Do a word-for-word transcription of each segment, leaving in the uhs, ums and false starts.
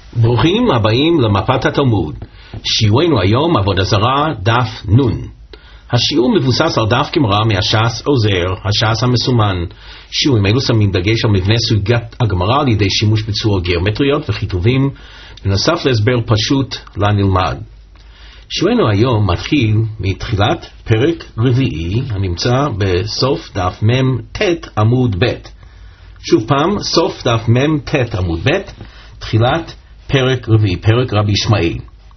ברוכים הבאים למפת התלמוד. שיעורנו היום עבודה זרה דף נון. השיעור מבוסס על דף גמרא מהש"ס עוזר, הש"ס המסומן. שיעורים אלו שמים דגש על מבנה סוגיית הגמרא על ידי שימוש בצורות גיאומטריות וכיתובים, בנוסף להסבר פשוט לנלמד. שיעורנו היום מתחיל מתחילת פרק רביעי הנמצא בסוף דף מם ת' עמוד ב'. שוב פעם, סוף דף מם ת' עמוד ב', תחילת פרק רביעי, פרק רבי ישמעאל.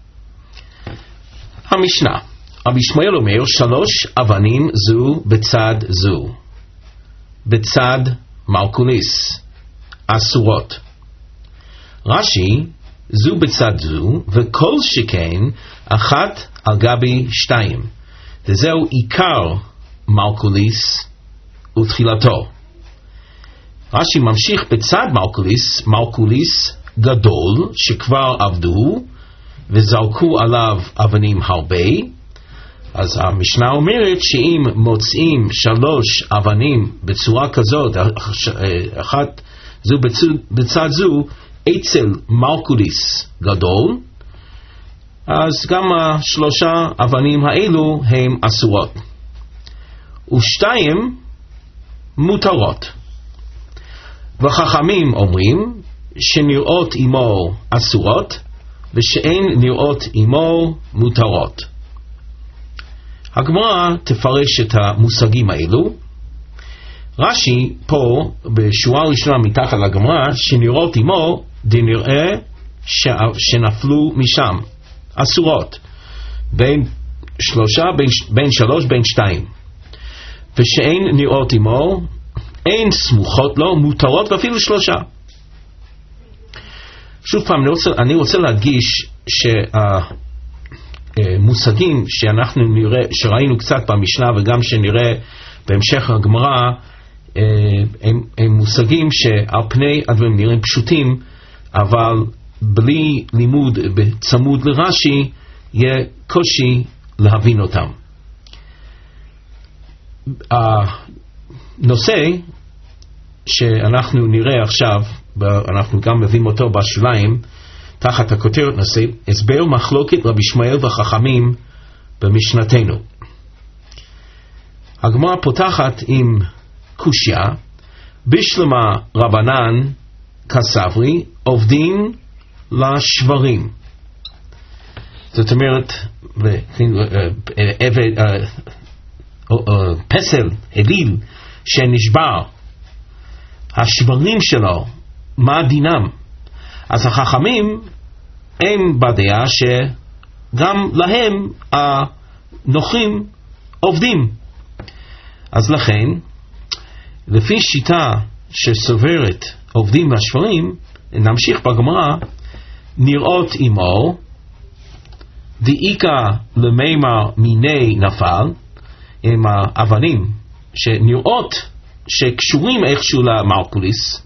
המשנה, רבי ישמעאל אומר, שלוש אבנים זו בצד זו, בצד מרקוליס, אסורות. רש"י, זו בצד זו, וכל שכן אחת על גבי שתיים, וזהו עיקר מרקוליס ותחילתו. רש"י ממשיך בצד מרקוליס, מרקוליס גדול שכבר עבדו וזרקו עליו אבנים הרבה. אז המשנה אומרת שאם מוצאים שלוש אבנים בצורה כזאת, אחת זו בצד, בצד זו, אצל מרקוליס גדול, אז גם השלושה אבנים האלו הם אסורות, ושתיים מותרות. וחכמים אומרים שנראות עמו אסורות ושאין נראות עמו מותרות. הגמרא תפרש את המושגים האלו. רש"י פה בשורה ראשונה מתחת לגמרא, שנראות עמו דנראה שנפלו משם אסורות, בין שלושה, בין, בין שלוש, בין שתיים. ושאין נראות עמו, אין סמוכות לו, מותרות ואפילו שלושה. שוב פעם, אני רוצה, אני רוצה להדגיש שהמושגים שאנחנו נראה, שראינו קצת במשנה וגם שנראה בהמשך הגמרא, הם, הם מושגים שעל פני הדברים נראים פשוטים, אבל בלי לימוד בצמוד לרש"י יהיה קושי להבין אותם. הנושא שאנחנו נראה עכשיו, אנחנו גם מביאים אותו בשוליים, תחת הכותרת נושא, הסבר מחלוקת רבי ישמעאל וחכמים במשנתנו. הגמרא פותחת עם קושיה, בשלמה רבנן כסברי, עובדים לשברים. זאת אומרת, פסל, אליל, שנשבר, השברים שלו, מה דינם? אז החכמים הם בדעה שגם להם הנוחים עובדים. אז לכן, לפי שיטה שסוברת עובדים לשברים, נמשיך בגמרא, נראות עמו, דאיקה למימר מיני נפל, עם האבנים שנראות שקשורים איכשהו למרקוליס,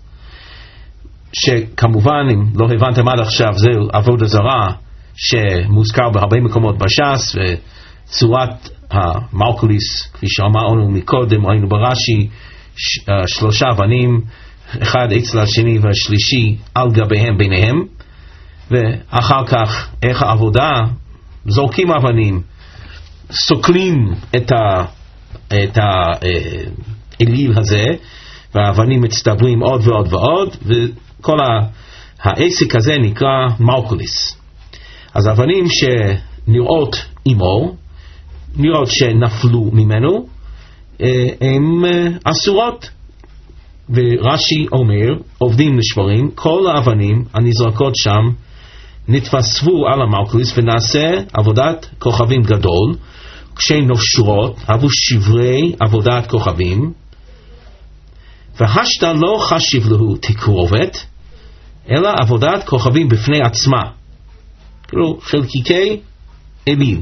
שכמובן אם לא הבנתם עד עכשיו זה עבודה זרה שמוזכר בהרבה מקומות בש"ס, וצורת המרקוליס כפי שאמרנו מקודם, ראינו ברש"י שלושה אבנים, אחד אצל השני והשלישי על גביהם ביניהם, ואחר כך איך העבודה, זורקים אבנים, סוקלים את ה את האליל הזה, והאבנים מצטברים עוד ועוד ועוד, וכל העסק הזה נקרא מרקוליס. אז האבנים שנראות עמו, נראות שנפלו ממנו, הן אסורות. ורש"י אומר, עובדים לשברים, כל האבנים הנזרקות שם נתווספו על המרקוליס, ונעשה עבודת כוכבים גדול, כשהן נושרות, עבו שברי עבודת כוכבים, והשתה לא חשיב לו תקרובת, אלא עבודת כוכבים בפני עצמה, כאילו חלקיקי אליל.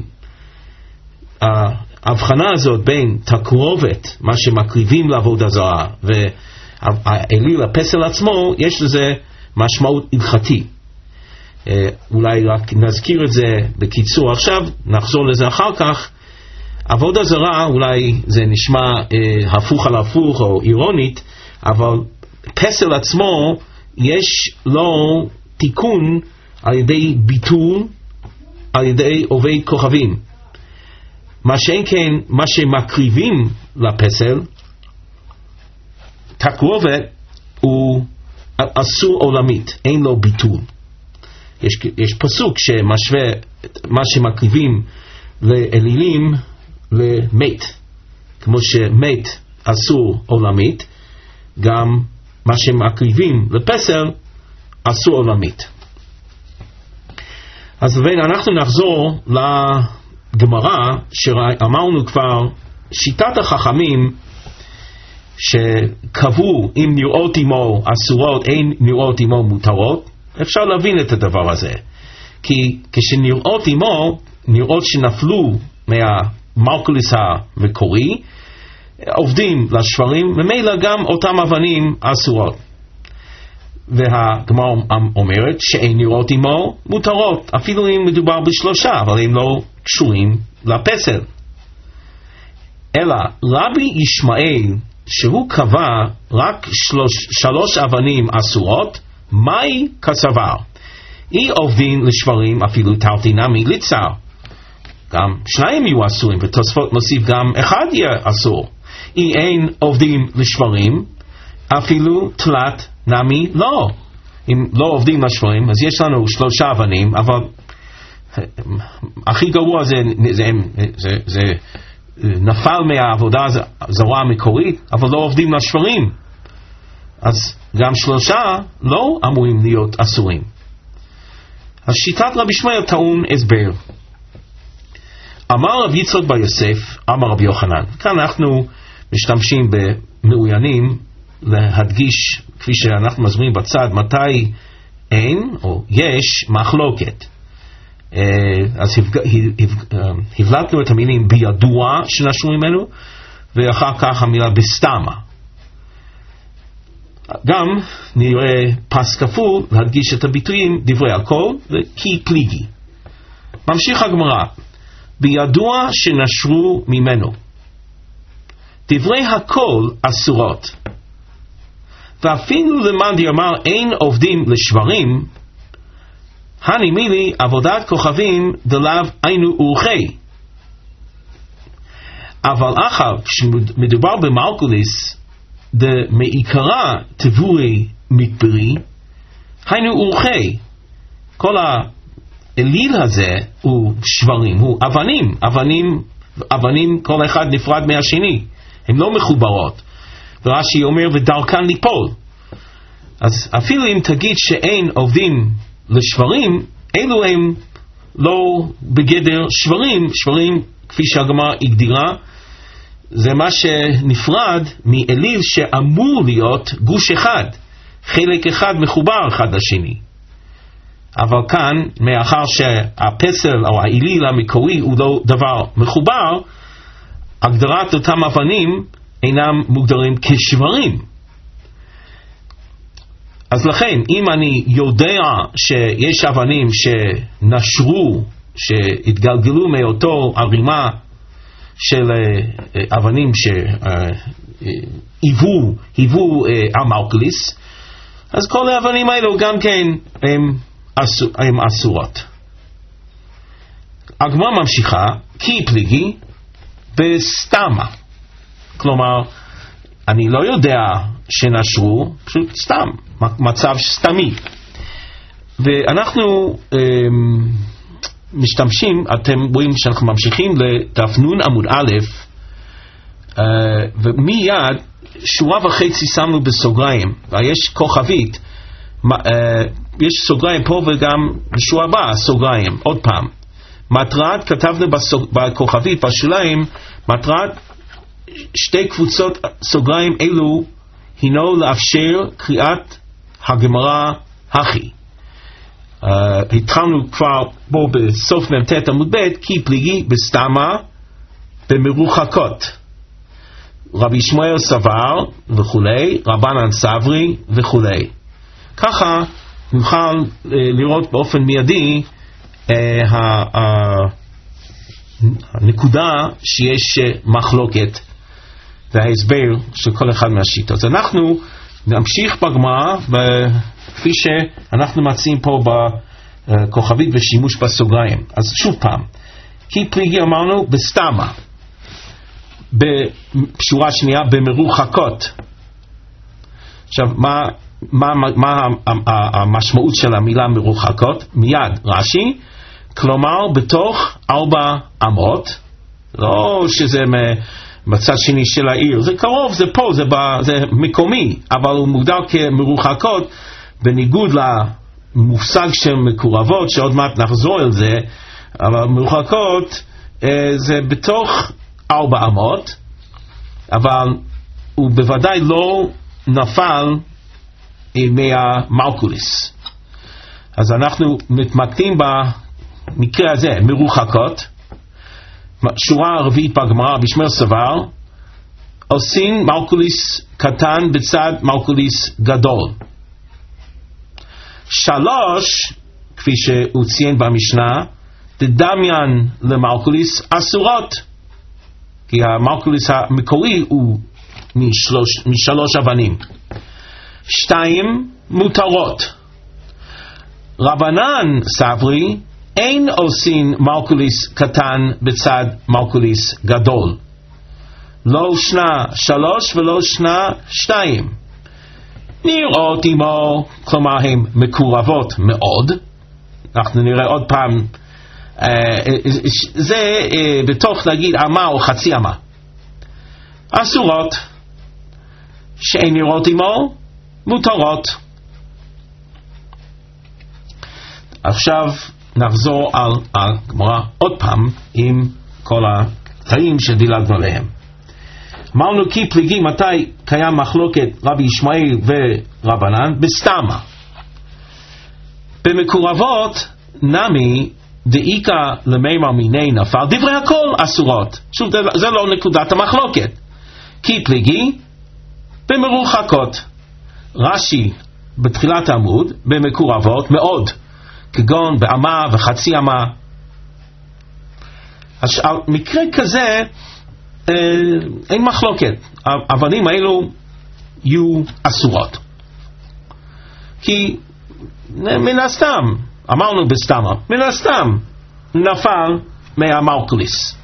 ההבחנה הזאת בין תקרובת, מה שמקריבים לעבודה זרה, והאליל הפסל עצמו, יש לזה משמעות הלכתי. אולי רק נזכיר את זה בקיצור עכשיו, נחזור לזה אחר כך. עבודה זרה, אולי זה נשמע אה, הפוך על הפוך או אירונית, אבל פסל עצמו יש לו תיקון על ידי ביטול, על ידי עובד כוכבים. מה שאין כן, מה שמקריבים לפסל, תקרובת הוא אסור עולמית, אין לו ביטול. יש, יש פסוק שמשווה מה שמקריבים לאלילים למת. כמו שמת אסור עולמית, גם מה שמקריבים לפסל אסור עולמית. אז לבין אנחנו נחזור לגמרא שאמרנו כבר, שיטת החכמים שקבעו אם נראות עמו אסורות, אין נראות עמו מותרות. אפשר להבין את הדבר הזה, כי כשנראות עמו, נראות שנפלו מהמרקוליס המקורי, עובדים לשברים, ומילא גם אותם אבנים אסורות. והגמרא אומרת שאין נראות עמו מותרות, אפילו אם מדובר בשלושה, אבל הם לא קשורים לפסל. אלא רבי ישמעאל, שהוא קבע רק שלוש, שלוש אבנים אסורות, מהי כסבר? אי עובדים לשברים אפילו תרתינמי ליצר. גם שניים יהיו אסורים, ותוספות מוסיף גם אחד יהיה אסור. אי אין עובדים לשברים, אפילו תלת נמי לא. אם לא עובדים לשברים, אז יש לנו שלושה אבנים, אבל הכי גרוע זה, זה, זה, זה נפל מהעבודה הזרה המקורית, אבל לא עובדים לשברים. אז גם שלושה לא אמורים להיות אסורים. אז שיטת רבי ישמעאל טעון הסבר. אמר רבי יצחק בר יוסף, אמר רבי יוחנן. כאן אנחנו משתמשים במעוינים להדגיש, כפי שאנחנו מסבירים בצד, מתי אין או יש מחלוקת. אז הבלטנו את המילים בידוע שנשרו ממנו, ואחר כך המילה בסתמה. גם נראה פס כפול להדגיש את הביטויים דברי הכל וכי פליגי. ממשיך הגמרא, בידוע שנשרו ממנו. דברי הכל אסורות. ואפילו למאן דאמר אין עובדים לשברים, הני מילי עבודת כוכבים דלאו היינו אורחי. אבל אחר כשמדובר במרקוליס, מעיקרה תבורי מדברי, היינו אורחי. כל האליל הזה הוא שברים, הוא אבנים, אבנים, אבנים כל אחד נפרד מהשני, הן לא מחוברות. ורש"י אומר ודרכן ליפול. אז אפילו אם תגיד שאין עובדים לשברים, אלו הם לא בגדר שברים. שברים, כפי שהגמרא הגדירה, זה מה שנפרד מאליל שאמור להיות גוש אחד, חלק אחד מחובר אחד לשני. אבל כאן, מאחר שהפסל או האליל המקורי הוא לא דבר מחובר, הגדרת אותם אבנים אינם מוגדרים כשברים. אז לכן, אם אני יודע שיש אבנים שנשרו, שהתגלגלו מאותו ערימה של אבנים שהיוו היוו המרקוליס, אז כל האבנים האלו גם כן הם, אסור, הם אסורות. הגמרא ממשיכה, כי פליגי בסתמה. כלומר, אני לא יודע שנשרו, פשוט סתם, מצב סתמי. ואנחנו אמ, משתמשים, אתם רואים שאנחנו ממשיכים לדף נון עמוד א', אה, ומיד שורה וחצי שמנו בסוגריים, ויש כוכבית, אה, יש סוגריים פה וגם בשורה הבאה סוגריים, עוד פעם. מטרת, כתבנו בסוג, בכוכבית, בשוליים, מטרת שתי קבוצות סוגריים אלו הינו לאפשר קריאת הגמרא הכי. Uh, התחלנו כבר בו בסוף מ"ט עמוד ב' כי פליגי בסתמה במרוחקות. רבי ישמעאל סבר וכולי, רבנן סברי וכולי. ככה נוכל uh, לראות באופן מיידי uh, הנקודה שיש uh, מחלוקת וההסבר של כל אחד מהשיטות. אז אנחנו נמשיך בגמרא, כפי שאנחנו מציעים פה כוכבית ושימוש בסוגריים. אז שוב פעם, כי פליגי אמרנו בסתמה, בשורה שנייה במרוחקות. עכשיו, מה, מה, מה המשמעות של המילה מרוחקות? מיד, רש"י, כלומר בתוך ארבע אמות, לא שזה בצד שני של העיר, זה קרוב, זה פה, זה, ב, זה מקומי, אבל הוא מוגדר כמרוחקות, בניגוד למושג של מקורבות, שעוד מעט נחזור על זה, אבל מרוחקות זה בתוך ארבע אמות, אבל הוא בוודאי לא נפל מהמלכוס. אז אנחנו מתמקדים במקרה הזה, מרוחקות. שורה רביעית בגמרא, בשמר סבר, עושים מלכוס קטן בצד מלכוס גדול. שלוש, כפי שהוא ציין במשנה, דדמיין למלכוס אסורות, כי המלכוס המקורי הוא משלוש, משלוש אבנים. שתיים, מותרות. רבנן סברי, אין עושים מלכוס קטן בצד מלכוס גדול. לא שנה שלוש ולא שנה שתיים. נראות עמו, כלומר הן מקורבות מאוד. אנחנו נראה עוד פעם, זה בתוך נגיד אמה או חצי אמה. אסורות, שאין נראות עמו, מותרות. עכשיו נחזור על הגמרא עוד פעם עם כל הקטעים שדילגנו עליהם. אמרנו כי פליגי מתי קיים מחלוקת רבי ישמעאל ורבנן? בסתמה. במקורבות נמי דאיקה למימר מיני נפל, דברי הכל אסורות. שוב, זה לא נקודת המחלוקת. כי פליגי במרוחקות. רש"י בתחילת העמוד במקורבות מאוד, כגון באמה וחצי אמה. אז על מקרה כזה אה, אין מחלוקת, האבנים האלו יהיו אסורות, כי מן הסתם, אמרנו בסתמה, מן הסתם נפל מהמלכוס.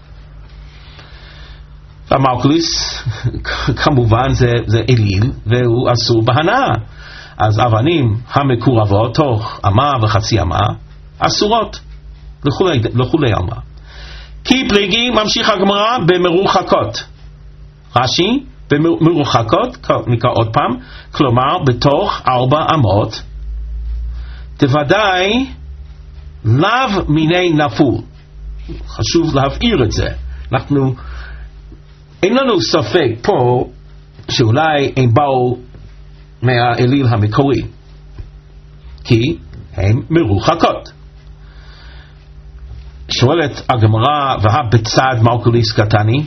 המלכוס כמובן זה, זה אליל והוא אסור בהנאה, אז אבנים המקורבות תוך אמה וחצי אמה אסורות לכולי, לכולי אמה. כי פליגי ממשיך הגמרא במרוחקות. רש"י במרוחקות, נקרא עוד פעם, כלומר בתוך ארבע אמות, תוודאי לאו מיני נפול. חשוב להבהיר את זה. אנחנו אין לנו ספק פה שאולי הם באו מהאליל המקורי, כי הם מרוחקות. שואלת הגמרא, והא בצד מלכוס קטני,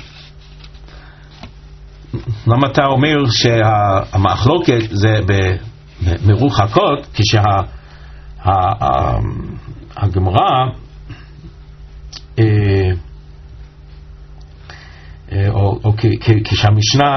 למה אתה אומר שהמחלוקת זה במרוחקות, כשהגמרא או, או כשהמשנה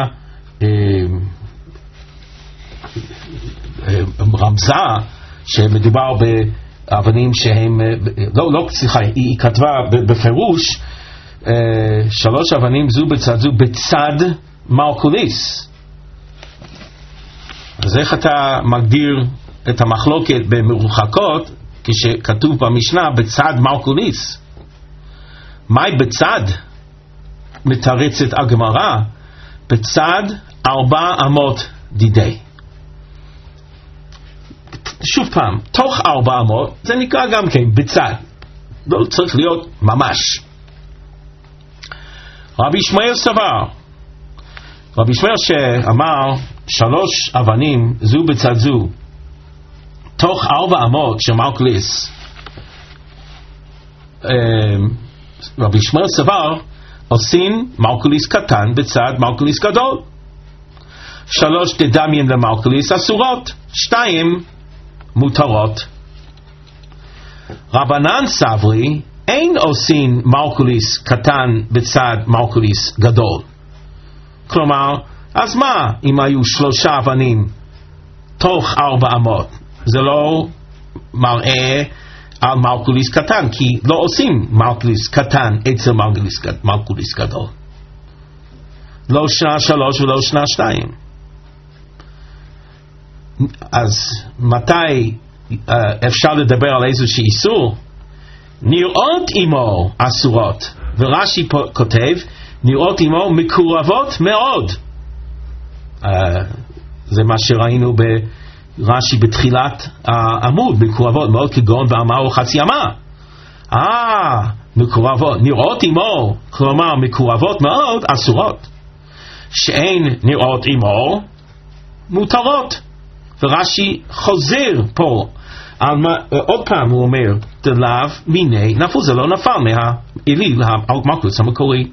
רמזה שמדובר באבנים שהם לא, לא, סליחה, היא כתבה בפירוש שלוש אבנים זו בצד זו בצד מלכוס. אז איך אתה מגדיר את המחלוקת במרוחקות כשכתוב במשנה בצד מלכוס? מהי בצד? מתרצת הגמרא, בצד ארבע אמות דידי. שוב פעם, תוך ארבע אמות זה נקרא גם כן בצד, לא צריך להיות ממש. רבי ישמעאל סבר, רבי ישמעאל שאמר שלוש אבנים זו בצד זו תוך ארבע אמות של מלכוס, רבי ישמעאל סבר עושים מלכוס קטן בצד מלכוס גדול. שלוש תדמיין למלכוס אסורות, שתיים מותרות. רבנן סברי אין עושים מלכוס קטן בצד מלכוס גדול. כלומר, אז מה אם היו שלושה אבנים תוך ארבע אמות? זה לא מראה על מלכוליס קטן, כי לא עושים מלכוליס קטן אצל מלכוליס, מלכוליס גדול. לא שנה שלוש ולא שנה שתיים. אז מתי uh, אפשר לדבר על איזושהי איסור? נראות עמו אסורות, ורש"י כותב נראות עמו מקורבות מאוד. uh, זה מה שראינו ברש"י בתחילת העמוד, מקורבות מאוד כגון ואמרו חצי אמה. אה, מקורבות, נראות עמו, כלומר מקורבות מאוד אסורות. שאין נראות עמו מותרות. ורש"י חוזר פה על מה, עוד פעם הוא אומר דלאו מיני נפול, זה לא נפל מהאליל המלכוס המקורי.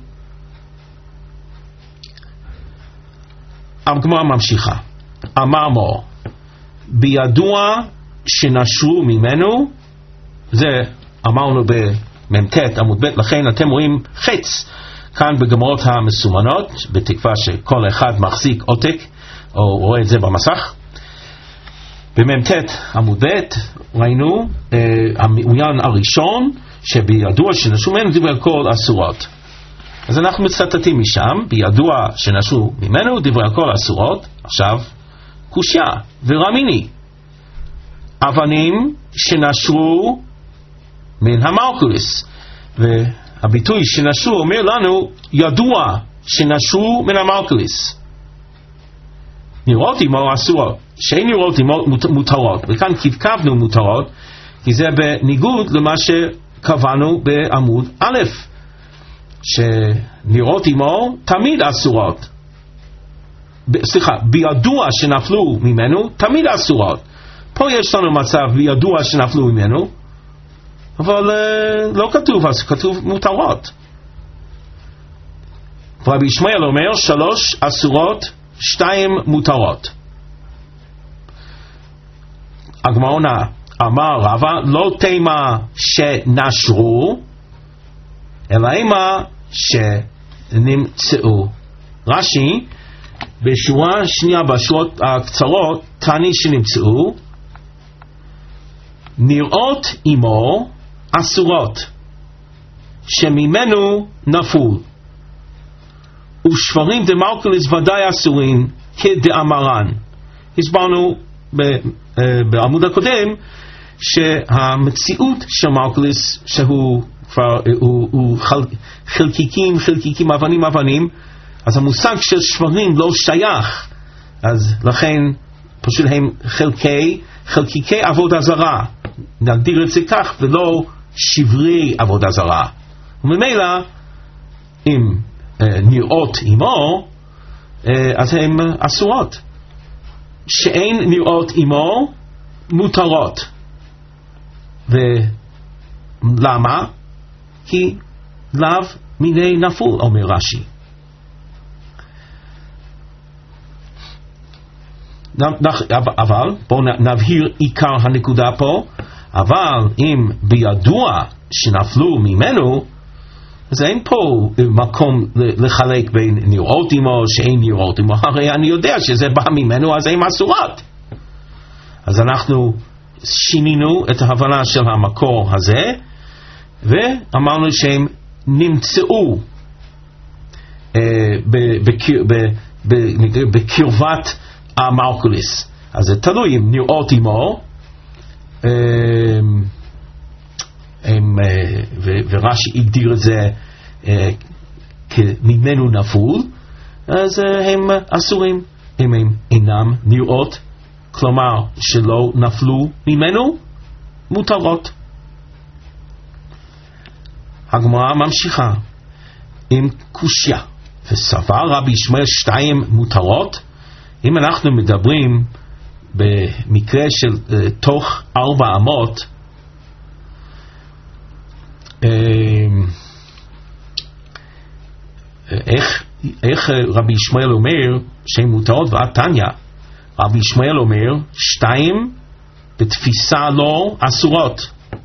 הגמרא ממשיכה, אמר מור בידוע שנשרו ממנו, זה אמרנו במ"ט עמוד ב', לכן אתם רואים חץ כאן בגמרות המסומנות, בתקווה שכל אחד מחזיק עותק או רואה את זה במסך. במ"ט עמוד ב' ראינו אה, המעוין הראשון שבידוע שנשרו ממנו דברי הכל אסורות. אז אנחנו מצטטים משם, בידוע שנשרו ממנו דברי הכל אסורות. עכשיו קושיה ורמיני, אבנים שנשרו מן המלכוס, והביטוי שנשרו אומר לנו ידוע שנשרו מן המלכוס. נראות עמו אסורות, שאין נראות עמו מותרות, וכאן כתבנו מותרות כי זה בניגוד למה שקבענו בעמוד א', שנראות עמו תמיד אסורות. ב- סליחה, בידוע שנפלו ממנו תמיד אסורות. פה יש לנו מצב בידוע שנפלו ממנו, אבל uh, לא כתוב, אז כתוב מותרות. רבי ישמעאל אומר שלוש אסורות, שתיים מותרות. הגמרא עונה, אמר רבא לא תימה שנשרו אלא אימה שנמצאו. רש"י בשורה שנייה בשורות הקצרות, תני שנמצאו, נראות עמו אסורות שממנו נפול, ושפרים דמלכוס ודאי אסורים כדאמרן. הסברנו בעמוד הקודם שהמציאות של מלכוס שהוא כבר הוא, הוא חל, חלקיקים חלקיקים אבנים אבנים, אז המושג של שברים לא שייך, אז לכן פשוט הם חלקי חלקיקי עבודה זרה, נגדיר את זה כך, ולא שברי עבודה זרה. וממילא אם אה, נראות עמו אה, אז הן אסורות. שאין נראות עמו מותרות. ולמה? כי לאו מיני נפול, אומר רש"י. אבל בואו נבהיר עיקר הנקודה פה. אבל אם בידוע שנפלו ממנו, אז אין פה מקום לחלק בין נראות עמו שאין נראות עמו. הרי אני יודע שזה בא ממנו, אז הן אסורות. אז אנחנו שינינו את ההבנה של המקור הזה, ואמרנו שהם נמצאו אה, בקרבת המלכוס. אז זה תלוי אם נראות עמו, אה, הם, ורש"י הגדיר את זה אה, כממנו נפול, אז אה, הם אסורים. אם הם אינם נראות, כלומר שלא נפלו ממנו, מותרות. הגמרא ממשיכה עם קושיה, וסבר רבי ישמעאל שתיים מותרות. אם אנחנו מדברים במקרה של uh, תוך ארבע אמות, uh, איך, איך רבי ישמעאל אומר שהן מותרות? ועד תניא רבי ישמעאל אומר שתיים בתפיסה לא אסורות.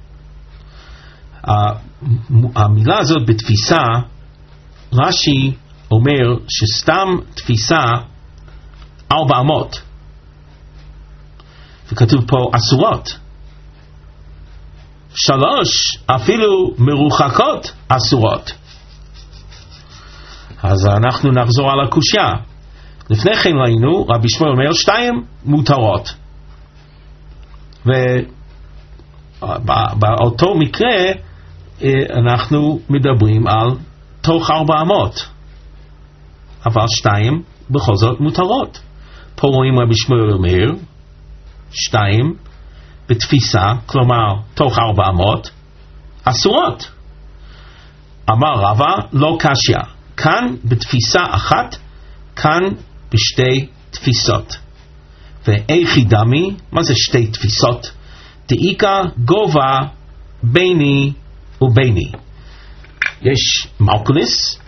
המילה הזאת בתפיסה, רש"י אומר שסתם תפיסה ארבע אמות, וכתוב פה אסורות. שלוש, אפילו מרוחקות אסורות. אז אנחנו נחזור על הקושיה. לפני כן ראינו, רבי שמואל אומר, שתיים מותרות. ובאותו מקרה, אנחנו מדברים על תוך ארבע אמות. אבל שתיים בכל זאת מותרות. פה רואים רבי שמואל אומר, שתיים, בתפיסה, כלומר תוך ארבע אמות, אסורות. אמר רבא, לא קשיא. כאן בתפיסה אחת, כאן בשתי תפיסות. ואיכי דמי, מה זה שתי תפיסות? דאיקה גובה ביני וביני. יש מלכוס,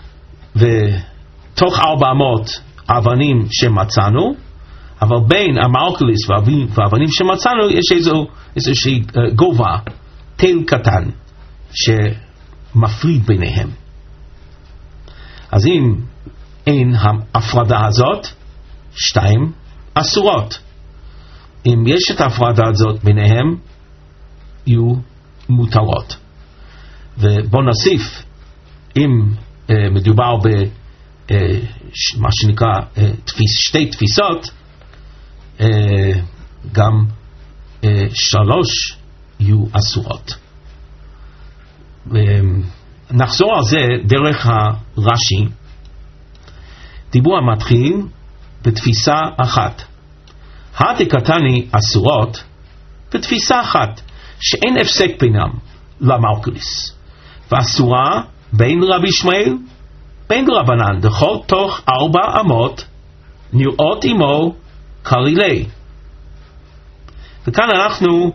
ותוך ארבע אמות אבנים שמצאנו, אבל בין המלכוס והאבנים שמצאנו יש איזו, איזושהי uh, גובה, תל קטן, שמפריד ביניהם. אז אם אין ההפרדה הזאת, שתיים אסורות. אם יש את ההפרדה הזאת ביניהם, יהיו מותרות. ובוא נוסיף, אם uh, מדובר במה uh, שנקרא uh, תפיס, שתי תפיסות, uh, גם uh, שלוש יהיו אסורות. Uh, נחזור על זה דרך הרש"י. דיבור המתחיל בתפיסה אחת. הדקתני אסורות בתפיסה אחת, שאין הפסק בינם למלכוס, ואסורה בין רבי שמואל בין רבנן, דכל תוך ארבע אמות נראות עמו קלילי. וכאן אנחנו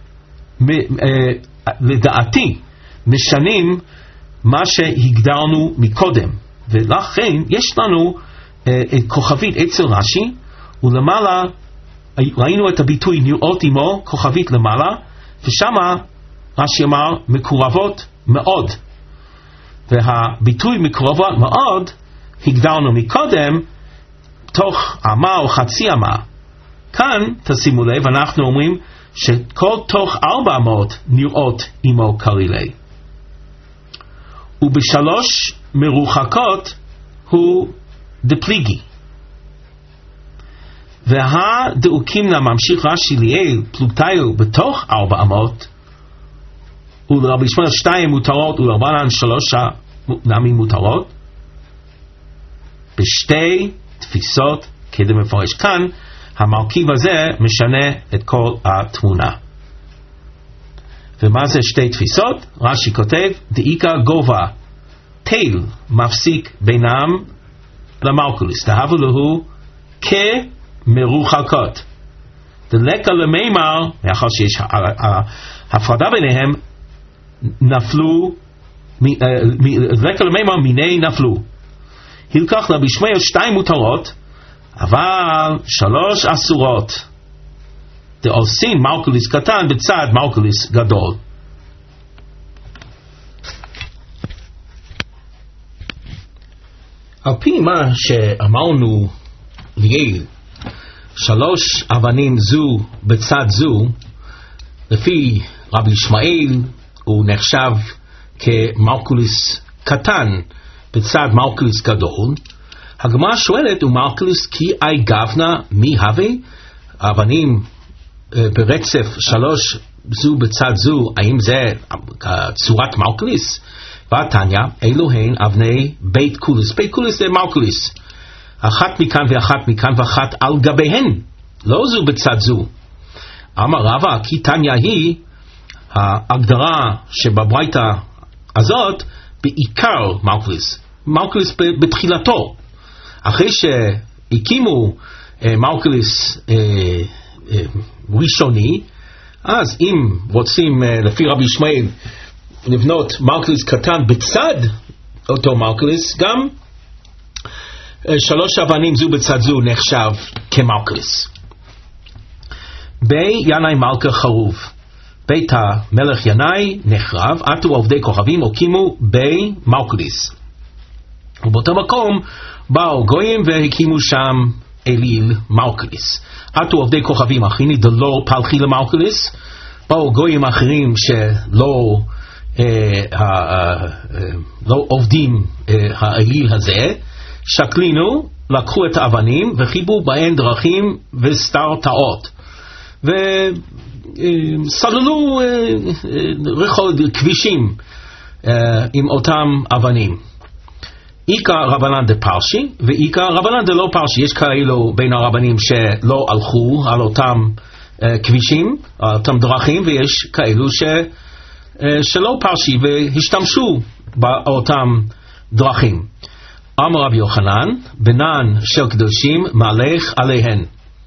לדעתי משנים מה שהגדרנו מקודם, ולכן יש לנו כוכבית אצל רש"י, ולמעלה ראינו את הביטוי נראות עמו, כוכבית למעלה, ושמה רש"י אמר מקורבות מאוד. והביטוי מקורבות מאוד הגדרנו מקודם תוך אמה או חצי אמה. כאן תשימו לב, אנחנו אומרים שכל תוך ארבע אמות נראות עמו קלילי. ובשלוש מרוחקות הוא דפליגי. והדאוקימנה ממשיך רש"י ליאל פלוגתיו בתוך ארבע אמות, ולרבי שמואל שתיים מותרות ולרבנן שלושה נמי מותרות, בשתי תפיסות כדמפורש. כאן המרכיב הזה משנה את כל התמונה. ומה זה שתי תפיסות? רש"י כותב, דאיקה גובה, תל מפסיק בינם למלכוס, דהבו להו כמרוחקות. דלקה למימר, מאחר שיש הפרדה ביניהם, נפלו, דלקה למימר מיני נפלו. הלקח לרבי שמואל שתיים מותרות, אבל שלוש אסורות. דעושים מלכוס קטן בצד מלכוס גדול. על פי מה שאמרנו ליאל, שלוש אבנים זו בצד זו, לפי רבי ישמעאל הוא נחשב כמלכוס קטן בצד מלכוס גדול. הגמרא שואלת, ומלכוס כי אי גבנה מי הווה? אבנים ברצף שלוש זו בצד זו, האם זה צורת מלכוס? והתניא, אלו הן אבני בית קולוס. בית קולוס זה מלכוס, אחת מכאן ואחת מכאן ואחת על גביהן, לא זו בצד זו. אמר רבא, כי תניא היא ההגדרה שבברייתא הזאת בעיקר מלכוס, מלכוס בתחילתו. אחרי שהקימו מלכוס ראשוני, אז אם רוצים לפי רבי ישמעאל לבנות מלכוס קטן בצד אותו מלכוס, גם שלוש אבנים זו בצד זו נחשב כמלכוס. בי ינאי מלכה חרוב, בית המלך ינאי נחרב, עטו עובדי כוכבים הקימו בי מלכוס, ובאותו מקום באו גויים והקימו שם אליל מלכוס. עטו עובדי כוכבים הכיני דלא פלחי למלכוס, או גויים אחרים שלא אה, אה, אה, לא עובדים אה, האליל הזה, שקלינו, לקחו את האבנים וחיבו בהן דרכים וסטרטאות וסללו רחוב כבישים עם אותם אבנים. איקה רבנן דה פרשי ואיקה רבנן דה לא פרשי. יש כאלו בין הרבנים שלא הלכו על אותם כבישים, אותם דרכים, ויש כאלו ש, שלא פרשי והשתמשו באותם דרכים. אמר רבי יוחנן, בנן של קדושים מלך עליהן.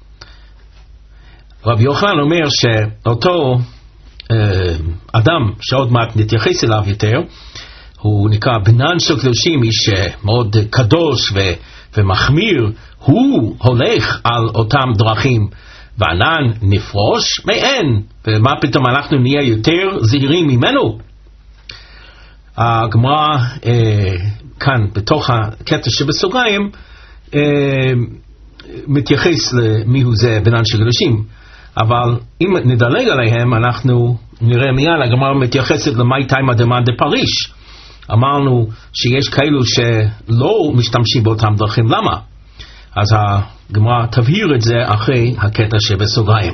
רבי יוחנן אומר שאותו אה, אדם שעוד מעט נתייחס אליו יותר, הוא נקרא בנן של קדושים, איש מאוד קדוש ו, ומחמיר, הוא הולך על אותם דרכים, וענן נפרוש מאין, ומה פתאום אנחנו נהיה יותר זהירים ממנו? הגמרא אה, כאן בתוך הקטע שבסוגריים אה, מתייחס למיהו זה בנן של קדושים, אבל אם נדלג עליהם אנחנו נראה מיד הגמרא מתייחסת למאי תימא דמאן דפריש. אמרנו שיש כאלו שלא משתמשים באותם דרכים, למה? אז הגמרא תבהיר את זה אחרי הקטע שבסוגריים.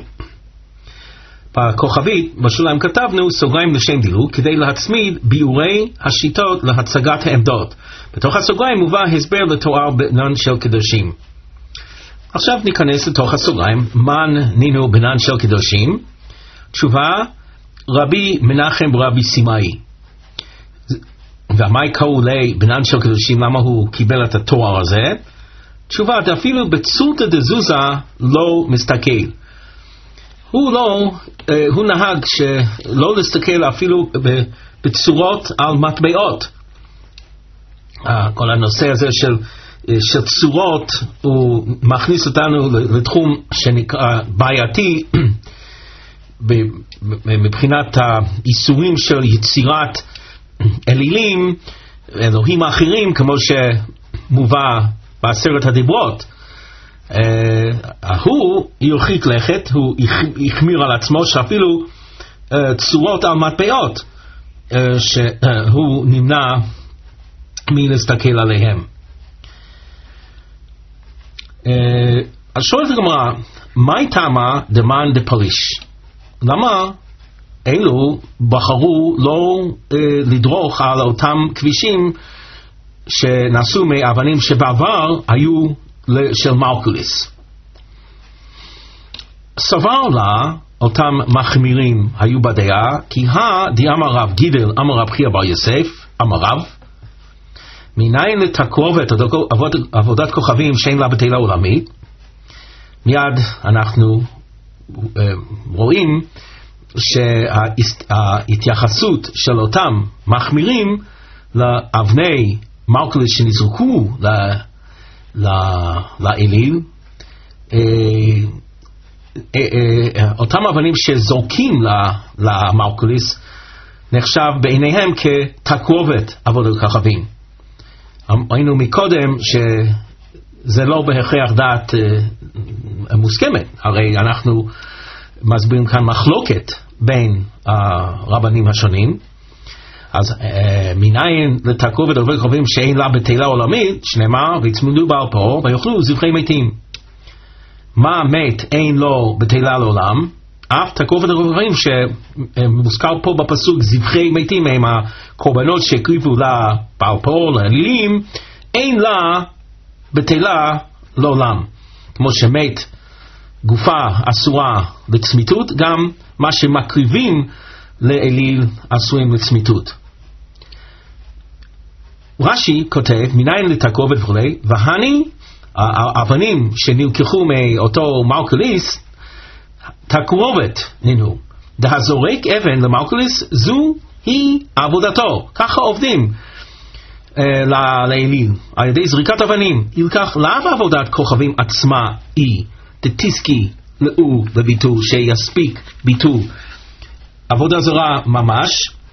בכוכבית בשוליים כתבנו סוגריים לשם דילוג כדי להצמיד ביאורי השיטות להצגת העמדות. בתוך הסוגריים מובא הסבר לתואר בנן של קדושים. עכשיו ניכנס לתוך הסוגריים. מן נינו בנן של קדושים? תשובה, רבי מנחם רבי סימאי. ומה קראו לי בנן של קדושים? למה הוא קיבל את התואר הזה? תשובה, אפילו בצורתא דזוזה לא מסתכל. הוא לא, הוא נהג שלא להסתכל אפילו בצורות על מטבעות. כל הנושא הזה של, של צורות הוא מכניס אותנו לתחום שנקרא בעייתי מבחינת האיסורים של יצירת אלילים, אלוהים האחרים, כמו שמובא בעשרת הדיברות. Uh, הוא ירחיק לכת, הוא החמיר על עצמו שאפילו uh, צורות על מטבעות uh, שהוא נמנע מלהסתכל עליהם. uh, אז שואלת הגמרא, מאי תמא דמאן דפריש? למה אלו בחרו לא uh, לדרוך על אותם כבישים שנעשו מאבנים שבעבר היו של מרקוליס? סבר לה אותם מחמירים היו בדעה, כי הדי אמר רב גידל אמר רב חייא בר יוסף אמר רב, מניין לתקרובת עבודת, עבודת כוכבים שאין לה בתהילה עולמית. מיד אנחנו uh, רואים שההתייחסות של אותם מחמירים לאבני מרקוליס שנזרקו ל לאליל, אותם אבנים שזורקים למרקוליס נחשב בעיניהם כתקרובת עבודת כוכבים. ראינו מקודם שזה לא בהכרח דעת מוסכמת, הרי אנחנו מסבירים כאן מחלוקת בין הרבנים השונים. אז מניין לתקרובת עבודת כוכבים שאין לה בתהילה עולמית, שנאמר ויצמדו בעל פה ויאכלו זבחי מתים. מה מת אין לו בתהילה לעולם? אף תקרובת עבודת כוכבים שמוזכר פה בפסוק זבחי מתים, הם הקורבנות שהקריבו לה בעל פה לאלילים, אין לה בתהילה לעולם. כמו שמת גופה אסורה לצמיתות, גם מה שמקריבים לאליל אסורים לצמיתות. רש"י כותב מניין לתקרובת וכולי, והני האבנים שנלקחו מאותו מרקוליס תקרובת נינו, דהזורק אבן למרקוליס זו היא עבודתו. ככה עובדים uh, לאליל על ידי זריקת אבנים. ילקח לאו עבודת כוכבים עצמה היא דתסקי לאו לביטול, שיספיק ביטול. עבודה זרה ממש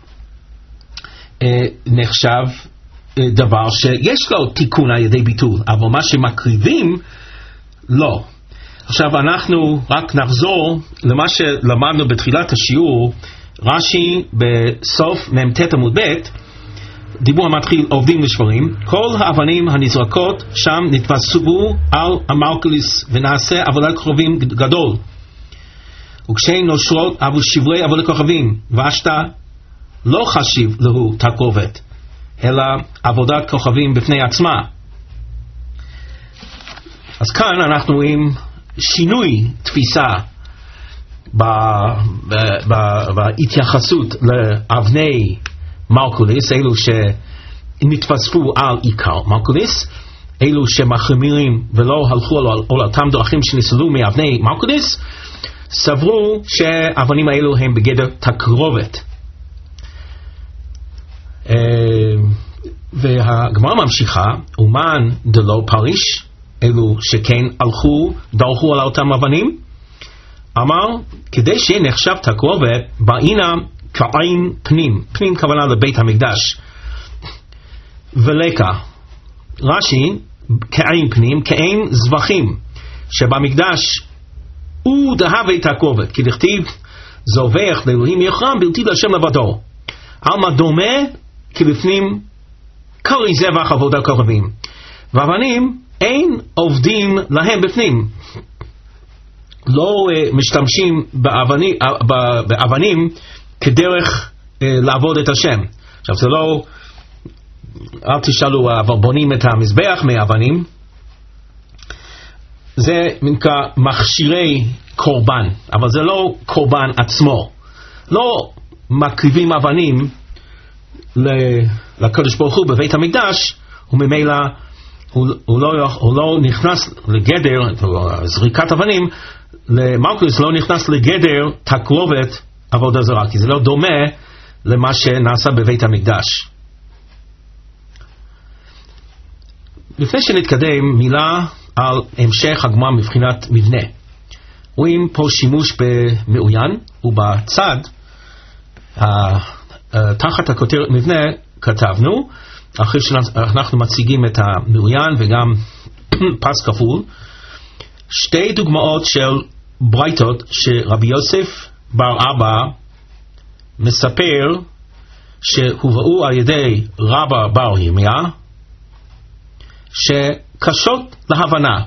אה, נחשב אה, דבר שיש לו תיקון על ידי ביטול, אבל מה שמקריבים לא. עכשיו אנחנו רק נחזור למה שלמדנו בתחילת השיעור. רש"י בסוף מ"ט עמוד ב', דיבור המתחיל עובדים ושברים, כל האבנים הנזרקות שם נתווספו על המרקליס ונעשה עבודת כוכבים גדול, וכשהן נושרות עבור שברי עבודת כוכבים, ואשתה לא חשיב לו תקרובת אלא עבודת כוכבים בפני עצמה. אז כאן אנחנו רואים שינוי תפיסה בהתייחסות לאבני מרקוליס, אלו שנתווספו על עיקר מרקוליס, אלו שמחמירים ולא הלכו על אותם דרכים שנסללו מאבני מרקוליס, סברו שהאבנים האלו הם בגדר תקרובת. והגמרא ממשיכה, אומן דלא פריש, אלו שכן הלכו דרכו על אותם אבנים, אמר כדי שנחשב תקרובת באינה כעין פנים, פנים כוונה לבית המקדש, ולקה רש"י כעין פנים כעין זבחים שבמקדש הוא דהווה תקרובת, כי לכתיב זובח לאלוהים יחרם בלתי להשם לבדו, עלמא דומה כי בפנים קרי זבח עבודת כוכבים, ואבנים אין עובדים להם בפנים, לא uh, משתמשים באבנים, באבנים כדרך uh, לעבוד את השם. עכשיו זה לא, אל תשאלו, אבל בונים את המזבח מאבנים, זה נקרא מכשירי קורבן, אבל זה לא קורבן עצמו. לא מקריבים אבנים לקדוש ברוך הוא בבית המקדש, וממילא הוא, הוא, לא, הוא לא נכנס לגדר, זריקת אבנים, למרקוליס לא נכנס לגדר תקרובת עבודה זרה, כי זה לא דומה למה שנעשה בבית המקדש. לפני שנתקדם, מילה על המשך הגמרא מבחינת מבנה. רואים פה שימוש במעוין, ובצד תחת הכותרת מבנה כתבנו, אחרי שאנחנו מציגים את המעוין וגם פס כפול, שתי דוגמאות של ברייתות שרבי יוסף בר אבא מספר שהובאו על ידי רבא בר ירמיה, שקשות להבנה.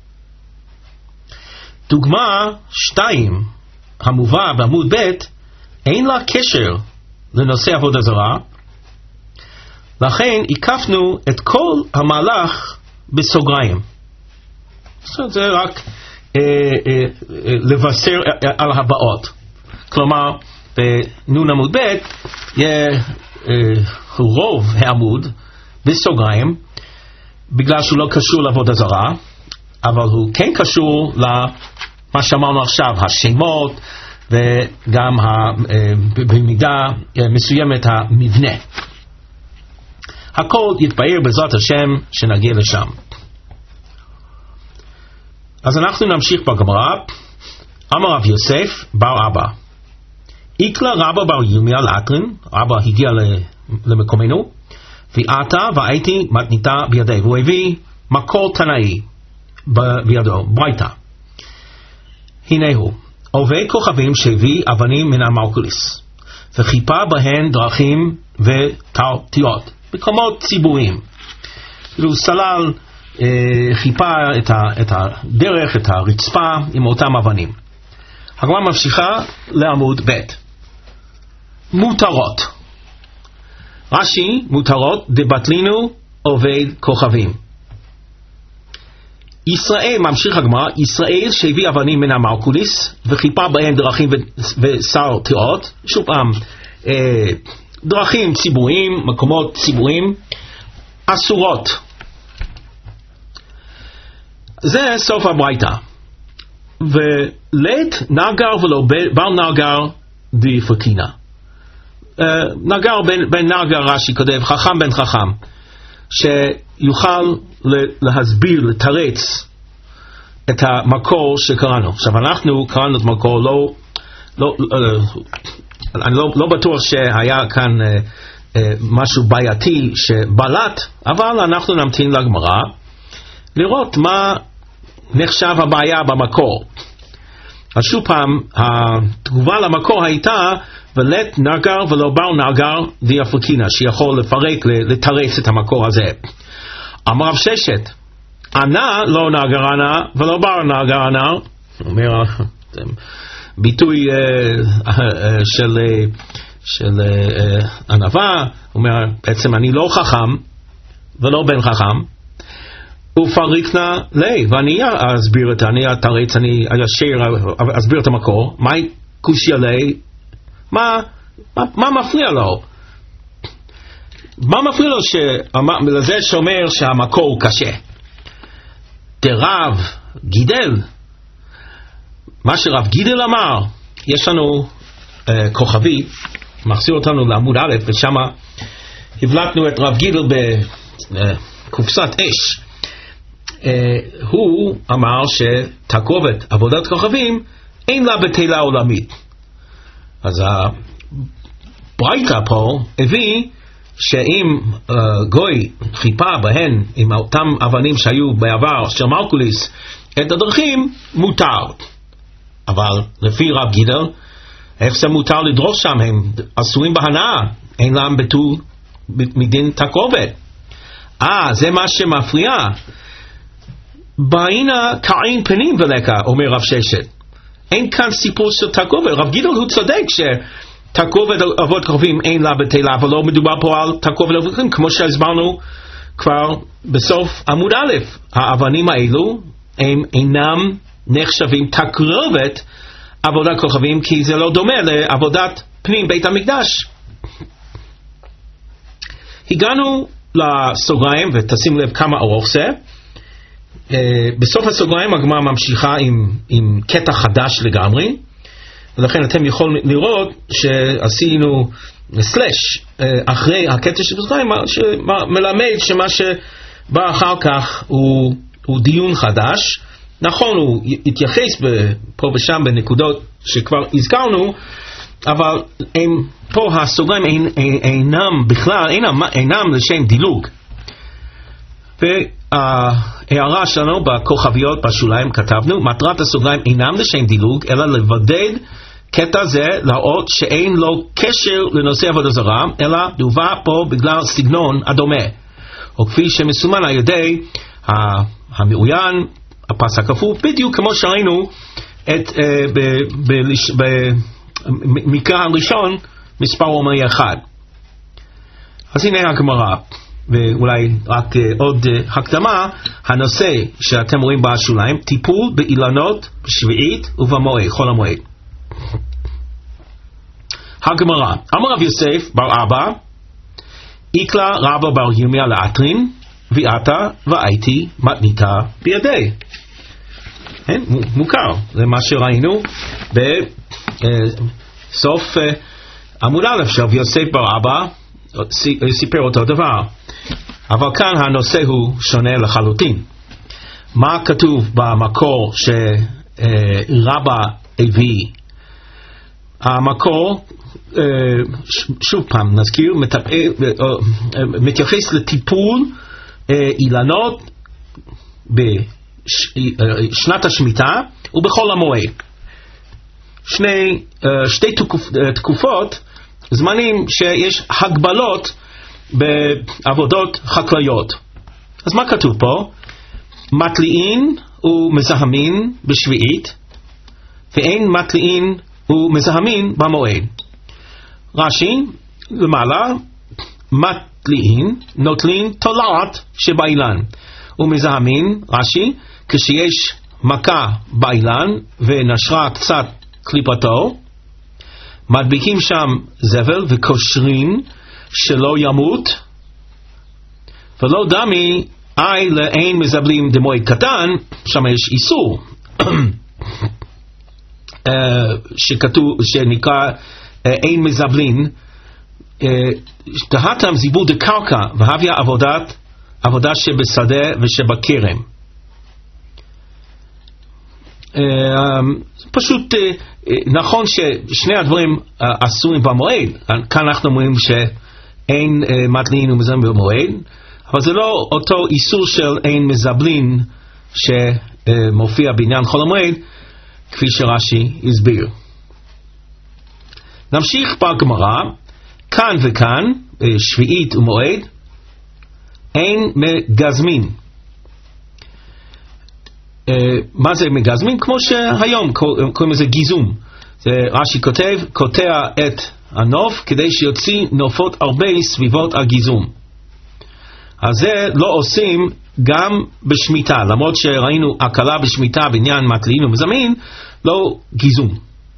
דוגמה שתיים המובא בעמוד ב' אין לה קשר לנושא עבודה זרה, לכן הקפנו את כל המהלך בסוגריים. זה רק אה, אה, אה, לבשר על הבאות. כלומר, בנון עמוד ב' יהיה אה, רוב העמוד בסוגריים, בגלל שהוא לא קשור לעבודה זרה, אבל הוא כן קשור למה שאמרנו עכשיו, השמות, וגם במידה מסוימת המבנה. הכל יתבהר בעזרת השם שנגיע לשם. אז אנחנו נמשיך בגמרא. אמר רב יוסף בר אבא, איקלה רבא בר ירמיה לאטרין, רבא הגיע למקומנו, ועתה והייתי מתניתה בידי, והוא הביא מקור תנאי בידו, ברייתא. הנה הוא, עובד כוכבים שהביא אבנים מן המרקוליס, וחיפה בהן דרכים ותרתיות, מקומות ציבוריים. הוא סלל, אה, חיפה את, ה, את הדרך, את הרצפה עם אותם אבנים. הגמרא ממשיכה לעמוד ב'. מותרות. רש"י, מותרות דבטלינו עובד כוכבים. ישראל, ממשיך הגמרא, ישראל שהביא אבנים מן המרקוליס וחיפה בהן דרכים וסרטיות, שוב פעם, אה, דרכים ציבוריים, מקומות ציבוריים, אסורות. זה סוף הברייתא. ולית נגר ולא בר נגר די פקינה. Uh, נגר בין, בין נגר רש"י כותב חכם בן חכם, שיוכל להסביר, לתרץ את המקור שקראנו. עכשיו אנחנו קראנו את המקור, לא, לא, אני לא, לא בטוח שהיה כאן uh, uh, משהו בעייתי שבלט, אבל אנחנו נמתין לגמרא לראות מה נחשב הבעיה במקור. אז שוב פעם, התגובה למקור הייתה, ולת נגר ולא בר נגר די אפריקינא, שיכול לפרק, לתרץ את המקור הזה. אמר רב ששת, ענה לא נגר ענה ולא בר נגר ענה, אומר, ביטוי של, של ענווה, אומר, בעצם אני לא חכם ולא בן חכם, ופריקנה לי, ואני אסביר את, אני אתרץ, אני אסביר את המקור, מה קושיה לי, מה, מה, מה מפריע לו? מה מפריע לו לזה שאומר שהמקור הוא קשה? דרב גידל, מה שרב גידל אמר, יש לנו uh, כוכבי, מחזיר אותנו לעמוד א', ושם הבלטנו את רב גידל בקופסת אש. Uh, הוא אמר שתקובת עבודת כוכבים אין לה בתהילה עולמית. אז הברייתא פה הביא שאם uh, גוי חיפה בהן עם אותם אבנים שהיו בעבר של מרקוליס את הדרכים, מותר. אבל לפי רב גידל, איך זה מותר לדרוש שם? הם עשויים בהנאה, אין להם ביטול מדין תקובת. אה, זה מה שמפריע. בעינה קעין פנים ולקה, אומר רב ששת. אין כאן סיפור של תקובת. רב גידל הוא צודק שתקובת אבות כוכבים אין לה בתהילה, אבל לא מדובר פה על תקובת אבות כוכבים, כמו שהסברנו כבר בסוף עמוד א'. האבנים האלו הם אינם נחשבים תקרובת עבודת כוכבים, כי זה לא דומה לעבודת פנים בית המקדש. הגענו לסוגריים, ותשים לב כמה ארוך זה. Uh, בסוף הסוגריים הגמרא ממשיכה עם, עם קטע חדש לגמרי, ולכן אתם יכולים לראות שעשינו סלש uh, אחרי הקטע של הסוגריים, שמלמד שמה שבא אחר כך הוא, הוא דיון חדש. נכון, הוא התייחס פה ושם בנקודות שכבר הזכרנו, אבל הם, פה הסוגריים אין, אין, אינם בכלל, אינם, אינם לשם דילוג. וההערה שלנו בכוכביות בשוליים כתבנו, מטרת הסוגריים אינם לשם דילוג, אלא לבודד קטע זה להראות שאין לו קשר לנושא עבודה זרה, אלא דובר פה בגלל סגנון הדומה, או כפי שמסומן על ידי המעוין, הפס הכפוף, בדיוק כמו שראינו את במקרא הראשון מספר רומאי אחד. אז הנה הגמרא, ואולי רק עוד הקדמה, הנושא שאתם רואים בשוליים, טיפול באילנות בשביעית ובמועד, חול המועד. הגמרא, אמר רב יוסף בר אבא, איקלה רבא בר ירמיה לאטרין, ויאתה והייתי מתניתה בידי. כן, מוכר, זה מה שראינו בסוף עמוד א' של יוסף בר אבא, סיפר אותו דבר. אבל כאן הנושא הוא שונה לחלוטין. מה כתוב במקור שרבא הביא? המקור, שוב פעם נזכיר, מתייחס לטיפול אילנות בשנת השמיטה ובחול המועד. שני, שתי תקופות, זמנים שיש הגבלות בעבודות חקלאיות. אז מה כתוב פה? מטליעין ומזהמין בשביעית, ואין מטליעין ומזהמין במועד. רש"י למעלה, מטליעין נוטלין תולעת שבאילן, ומזהמין, רש"י, כשיש מכה באילן ונשרה קצת קליפתו, מדביקים שם זבל וקושרים שלא ימות, ולא דמי אי לאין מזבלים דמועד קטן, שם יש איסור שכתוב, שנקרא אין מזבלין, דהתם זיבול דקרקע והביא עבודת עבודה שבשדה ושבכרם. פשוט נכון ששני הדברים אסורים במועד. כאן אנחנו אומרים שאין מטלין ומזבלין במועד, אבל זה לא אותו איסור של אין מזבלין מופיע בעניין חול המועד, כפי שרש"י הסביר. נמשיך בגמרא, כאן וכאן, שביעית ומועד, אין מגזמין. מה זה מגזמין? כמו שהיום קוראים לזה גיזום. רש"י כותב, קוטע את הנוף כדי שיוציא נופות הרבה סביבות הגיזום. אז זה לא עושים גם בשמיטה, למרות שראינו הקלה בשמיטה בעניין מטלין ומזמין, לא גיזום.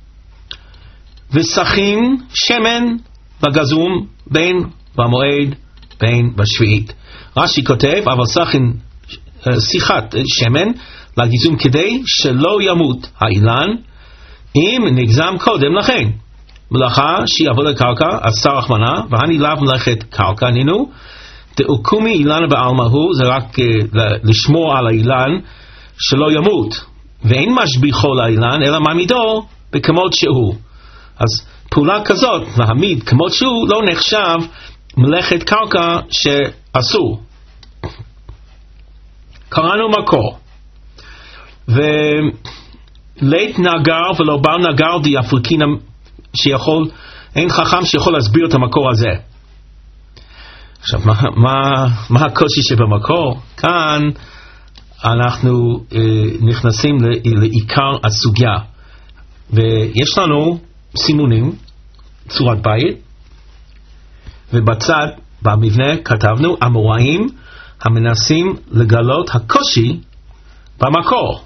וסכין שמן וגזום בין במועד בין בשביעית. רש"י כותב, אבל סכין שיחת שמן לגיזום כדי שלא ימות האילן אם נגזם קודם לכן. מלאכה שהיא עבודת קרקע, עשה רחמנה, והני לאו מלאכת קרקע נינו, תאוקומי אילן בעלמא הוא, זה רק uh, לשמור על האילן שלא ימות, ואין משביחו לאילן אלא מעמידו בכמות שהוא. אז פעולה כזאת, להעמיד כמות שהוא, לא נחשב מלאכת קרקע שאסור. קראנו מקור, ולית נגר ולא בר נגר די אפריקינם, שיכול, אין חכם שיכול להסביר את המקור הזה. עכשיו, מה, מה, מה הקושי שבמקור? כאן אנחנו אה, נכנסים לעיקר הסוגיה, ויש לנו סימונים, צורת בית, ובצד, במבנה, כתבנו אמוראים המנסים לגלות הקושי במקור.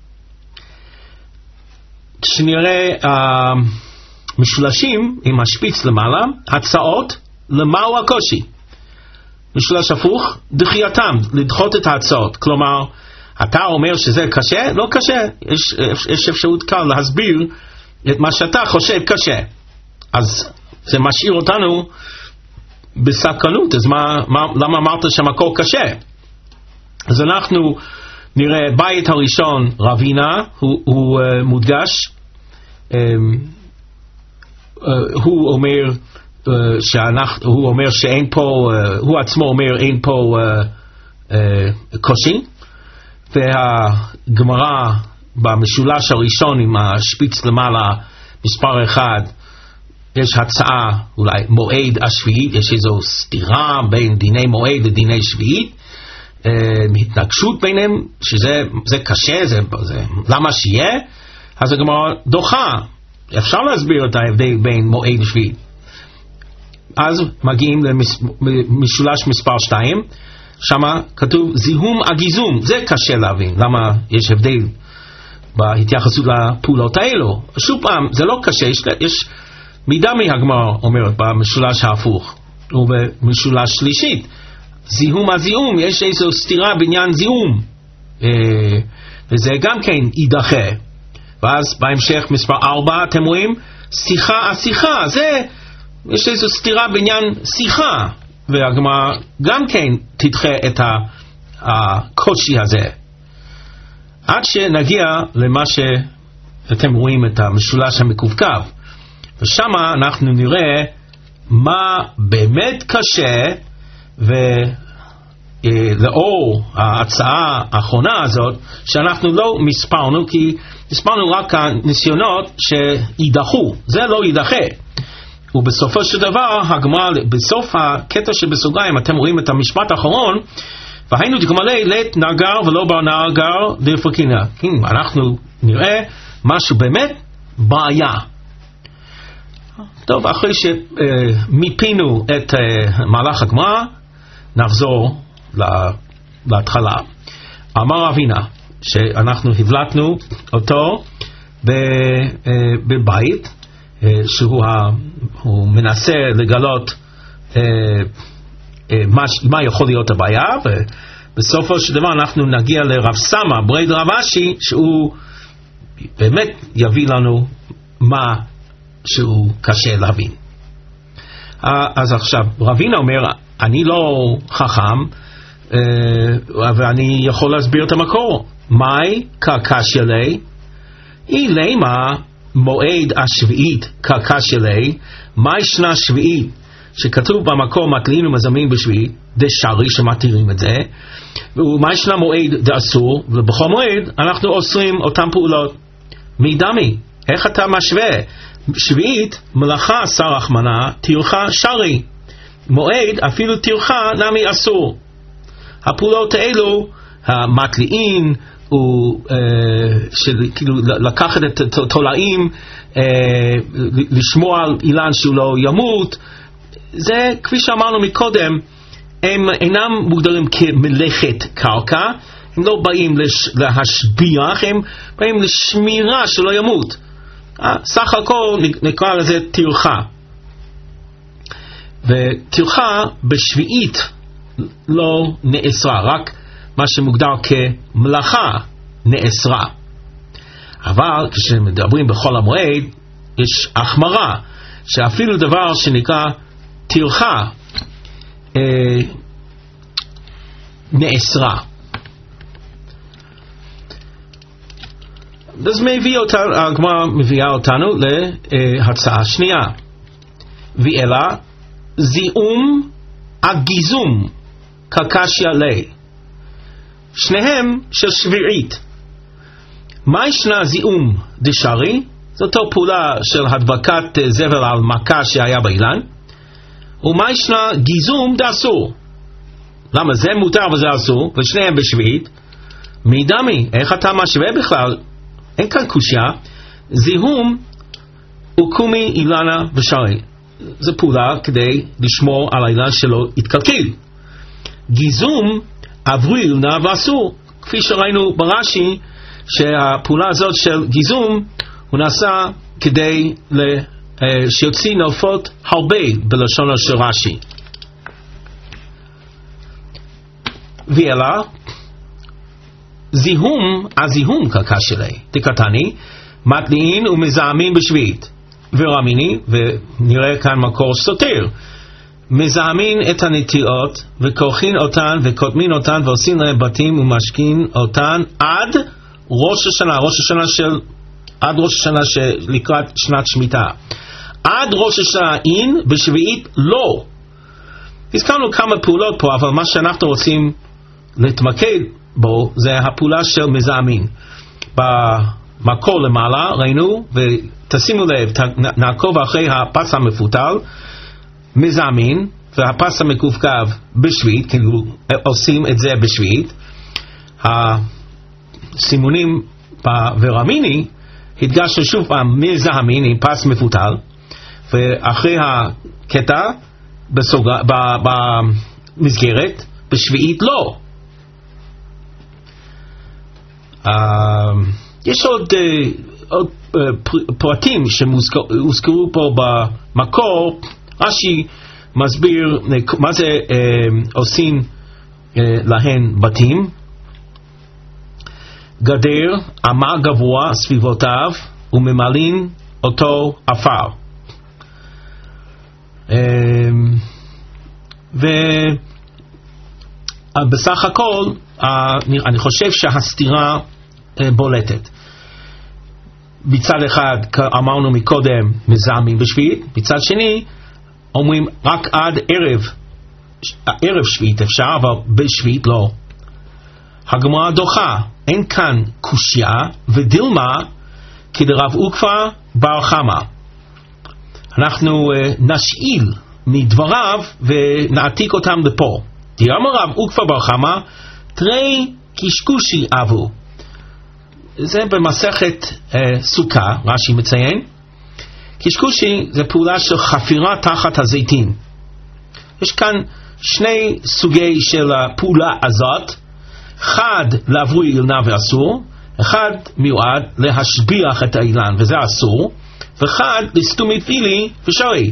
כשנראה המשולשים עם השפיץ למעלה, הצעות למהו הקושי. משולש הפוך, דחייתם, לדחות את ההצעות. כלומר, אתה אומר שזה קשה? לא קשה. יש, יש אפשרות קל להסביר את מה שאתה חושב קשה. אז זה משאיר אותנו בסכנות. אז מה, מה, למה אמרת שהמקור קשה? אז אנחנו נראה בית הראשון, רבינה, הוא, הוא uh, מודגש. Um, uh, הוא אומר uh, שאנחנו, הוא אומר שאין פה, uh, הוא עצמו אומר אין פה uh, uh, קושי, והגמרא במשולש הראשון עם השפיץ למעלה מספר אחד, יש הצעה אולי מועד השביעית, יש איזו סתירה בין דיני מועד לדיני שביעית, uh, התנגשות ביניהם, שזה זה קשה, זה, זה, למה שיהיה? אז הגמרא דוחה, אפשר להסביר את ההבדל בין מועד ושביעית. אז מגיעים למשולש מספר שתיים, שמה כתוב זיהום הגיזום, זה קשה להבין, למה יש הבדל בהתייחסות לפעולות האלו. שוב פעם, זה לא קשה, יש, יש מידה מהגמרא אומרת במשולש ההפוך, ובמשולש שלישית, זיהום הזיהום, יש איזו סתירה בעניין זיהום, וזה גם כן יידחה. ואז בהמשך מספר ארבע אתם רואים שיחה השיחה, זה יש איזו סתירה בעניין שיחה, והגמרא גם כן תדחה את הקושי הזה עד שנגיע למה שאתם רואים את המשולש המקווקו, ושם אנחנו נראה מה באמת קשה, ולאור ההצעה האחרונה הזאת שאנחנו לא מספרנו, כי הסברנו רק הניסיונות שידחו, זה לא יידחה. ובסופו של דבר, הגמרא, בסוף הקטע שבסוגריים, אתם רואים את המשפט האחרון, והיינו דגמלי לית נגר ולא בר נגר דאפריקינא. אנחנו נראה משהו באמת בעיה. טוב, אחרי שמיפינו את מהלך הגמרא, נחזור להתחלה. אמר רבינה, שאנחנו הבלטנו אותו בבית, שהוא מנסה לגלות מה יכול להיות הבעיה, ובסופו של דבר אנחנו נגיע לרב סמא ברי דרב אשי, שהוא באמת יביא לנו מה שהוא קשה להבין. אז עכשיו רבינה אומר, אני לא חכם ואני יכול להסביר את המקור. מאי קקשיא ליה? אי למה מועד השביעית קקשיא ליה? מאי שנה שביעית שכתוב במקור מתלין ומזמין בשביעית, דה שרי שמתירים את זה, ומה ישנה מועד דה אסור, ובכל מועד אנחנו אוסרים אותם פעולות. מידמי, איך אתה משווה? שביעית, מלאכה עשה רחמנה, טרחה שרי. מועד, אפילו טרחה, נמי אסור. הפעולות האלו, המתליין, הוא אה, של, כאילו, לקחת את התולעים, אה, לשמוע על אילן שהוא לא ימות, זה, כפי שאמרנו מקודם, הם אינם מוגדרים כמלאכת קרקע, הם לא באים לש, להשביח, הם באים לשמירה שלא ימות. סך הכל נקרא לזה טרחה. וטרחה בשביעית לא נאסרה, רק מה שמוגדר כמלאכה נאסרה. אבל כשמדברים בחול המועד יש החמרה, שאפילו דבר שנקרא טרחה אה, נאסרה. אז מביא אותנו, הגמרא מביאה אותנו להצעה שנייה. ואלה זיהום הגיזום כקשיא ליה. שניהם של שביעית. מה ישנה זיהום דשרי? זאת פעולה של הדבקת זבל על מכה שהיה באילן. ומה ישנה גיזום דאסור? למה זה מותר וזה אסור? ושניהם בשביעית. מידמי, איך אתה משווה בכלל? אין כאן קושיה. זיהום וקומי אילנה ושרי. זו פעולה כדי לשמור על האילן שלו יתקלקל. גיזום עברו אילנה ואסור. כפי שראינו ברש"י, שהפעולה הזאת של גיזום הוא נעשה כדי שיוציא נלפות הרבה בלשונו של רש"י. ואלה זיהום, הזיהום כקשיא ליה. דקתני, מתליין ומזהמים בשביעית. ורמיני, ונראה כאן מקור סותר, מזהמין את הנטיעות וכורחין אותן וקוטמין אותן ועושים להם בתים ומשכין אותן עד ראש השנה, ראש השנה של, עד ראש השנה שלקראת שנת שמיטה. עד ראש השנה אין, בשביעית לא. הזכרנו כמה פעולות פה, אבל מה שאנחנו רוצים להתמקד בו זה הפעולה של מזהמין. במקור למעלה ראינו, ותשימו לב, נעקוב אחרי הפס המפותל, מזהמין, והפס המקווקו בשביעית, כאילו עושים את זה בשביעית. הסימונים ורמיני הדגשנו שוב פעם מזהמין עם פס מפותל, ואחרי הקטע בסוג... במסגרת בשביעית לא. Uh, יש עוד, uh, עוד uh, פרטים שהוזכרו פה במקור. רש"י מסביר uh, מה זה uh, עושים uh, להן בתים. גדר, אמה גבוה סביבותיו וממלאים אותו עפר. Uh, ובסך הכל uh, אני חושב שהסתירה בולטת. מצד אחד אמרנו מקודם מזהמים בשביעית, מצד שני אומרים רק עד ערב ערב שביעית אפשר, אבל בשביעית לא. הגמרא דוחה, אין כאן קושיה ודילמה כדרב עוקפא בר חמא. אנחנו uh, נשאיל מדבריו ונעתיק אותם לפה. דיאמר רב עוקפא בר חמא תרי קשקושי אבו. זה במסכת אה, סוכה, רש"י מציין. קשקושי זה פעולה של חפירה תחת הזיתים. יש כאן שני סוגי של הפעולה הזאת. אחד לעברי אילנה ואסור, אחד מיועד להשביח את האילן וזה אסור, ואחד לסתומי פילי ושרי.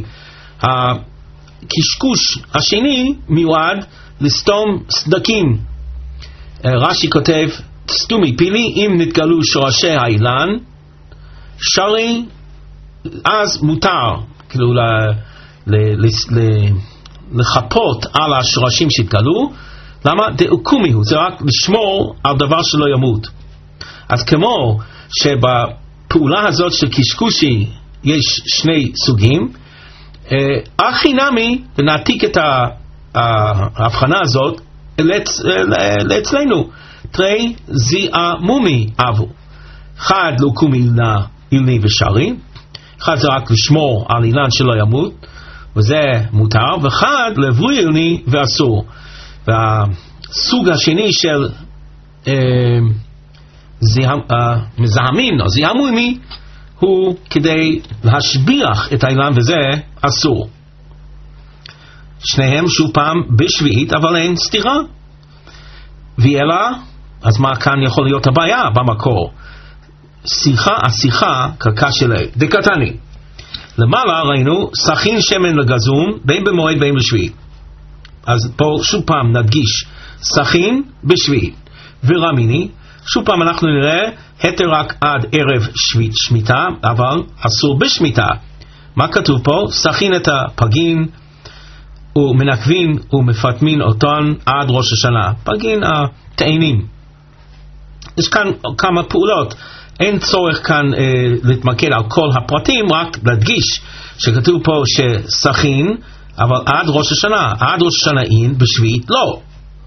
הקשקוש השני מיועד לסתום סדקים. אה, רש"י כותב סתומי פילי, אם נתגלו שורשי האילן, שרי, אז מותר כאילו ל, ל, ל, ל, לחפות על השורשים שהתגלו. למה? דאוקומיהו, זה רק לשמור על דבר שלא ימות. אז כמו שבפעולה הזאת של קשקושי יש שני סוגים, אחי נמי, ונעתיק את ההבחנה הזאת לאצלנו, תרי זיעמומי אבו. אחד לוקום אילנה, אילני ושרי, אחד זה רק לשמור על אילן שלא ימות, וזה מותר, ואחד לבוי אילני ואסור. והסוג השני של אה, זיהם, אה, מזהמין או זיעמומי, הוא כדי להשביח את האילן, וזה אסור. שניהם שוב פעם בשביעית, אבל אין סתירה. ואלה, אז מה כאן יכול להיות הבעיה במקור? שיחה, השיחה כקשלי דקתני. למעלה ראינו סכין שמן לגזום בין במועד בין בשביעית. אז פה שוב פעם נדגיש סכין בשביעית. ורמיני, שוב פעם אנחנו נראה היתר רק עד ערב שביעית שמיטה, אבל אסור בשמיטה. מה כתוב פה? סכין את הפגין ומנקבין ומפטמין אותן עד ראש השנה. פגין הטעינים. יש כאן כמה פעולות. אין צורך כאן אה, להתמקד על כל הפרטים, רק להדגיש שכתוב פה שסכין, אבל עד ראש השנה. עד ראש השנה אין, בשביעית לא.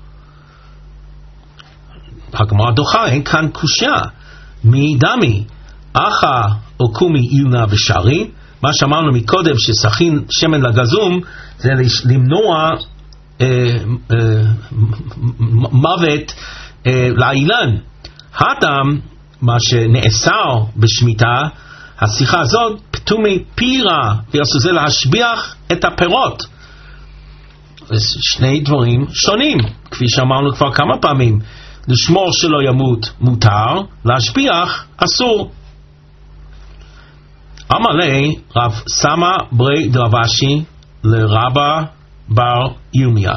הגמרא דוחה, אין כאן קושיה. מי דמי, אחא או קומי אילנה ושרי, מה שאמרנו מקודם שסכין שמן לגזום, זה למנוע אה, אה, מוות אה, לאילן. הטעם, מה שנאסר בשמיטה, השיחה הזאת, פתומי פירה, ויעשו זה להשביח את הפירות. שני דברים שונים, כפי שאמרנו כבר כמה פעמים. לשמור שלא ימות מותר, להשביח אסור. אמרי רב סמא ברי דרבשי לרבא בר ירמיה.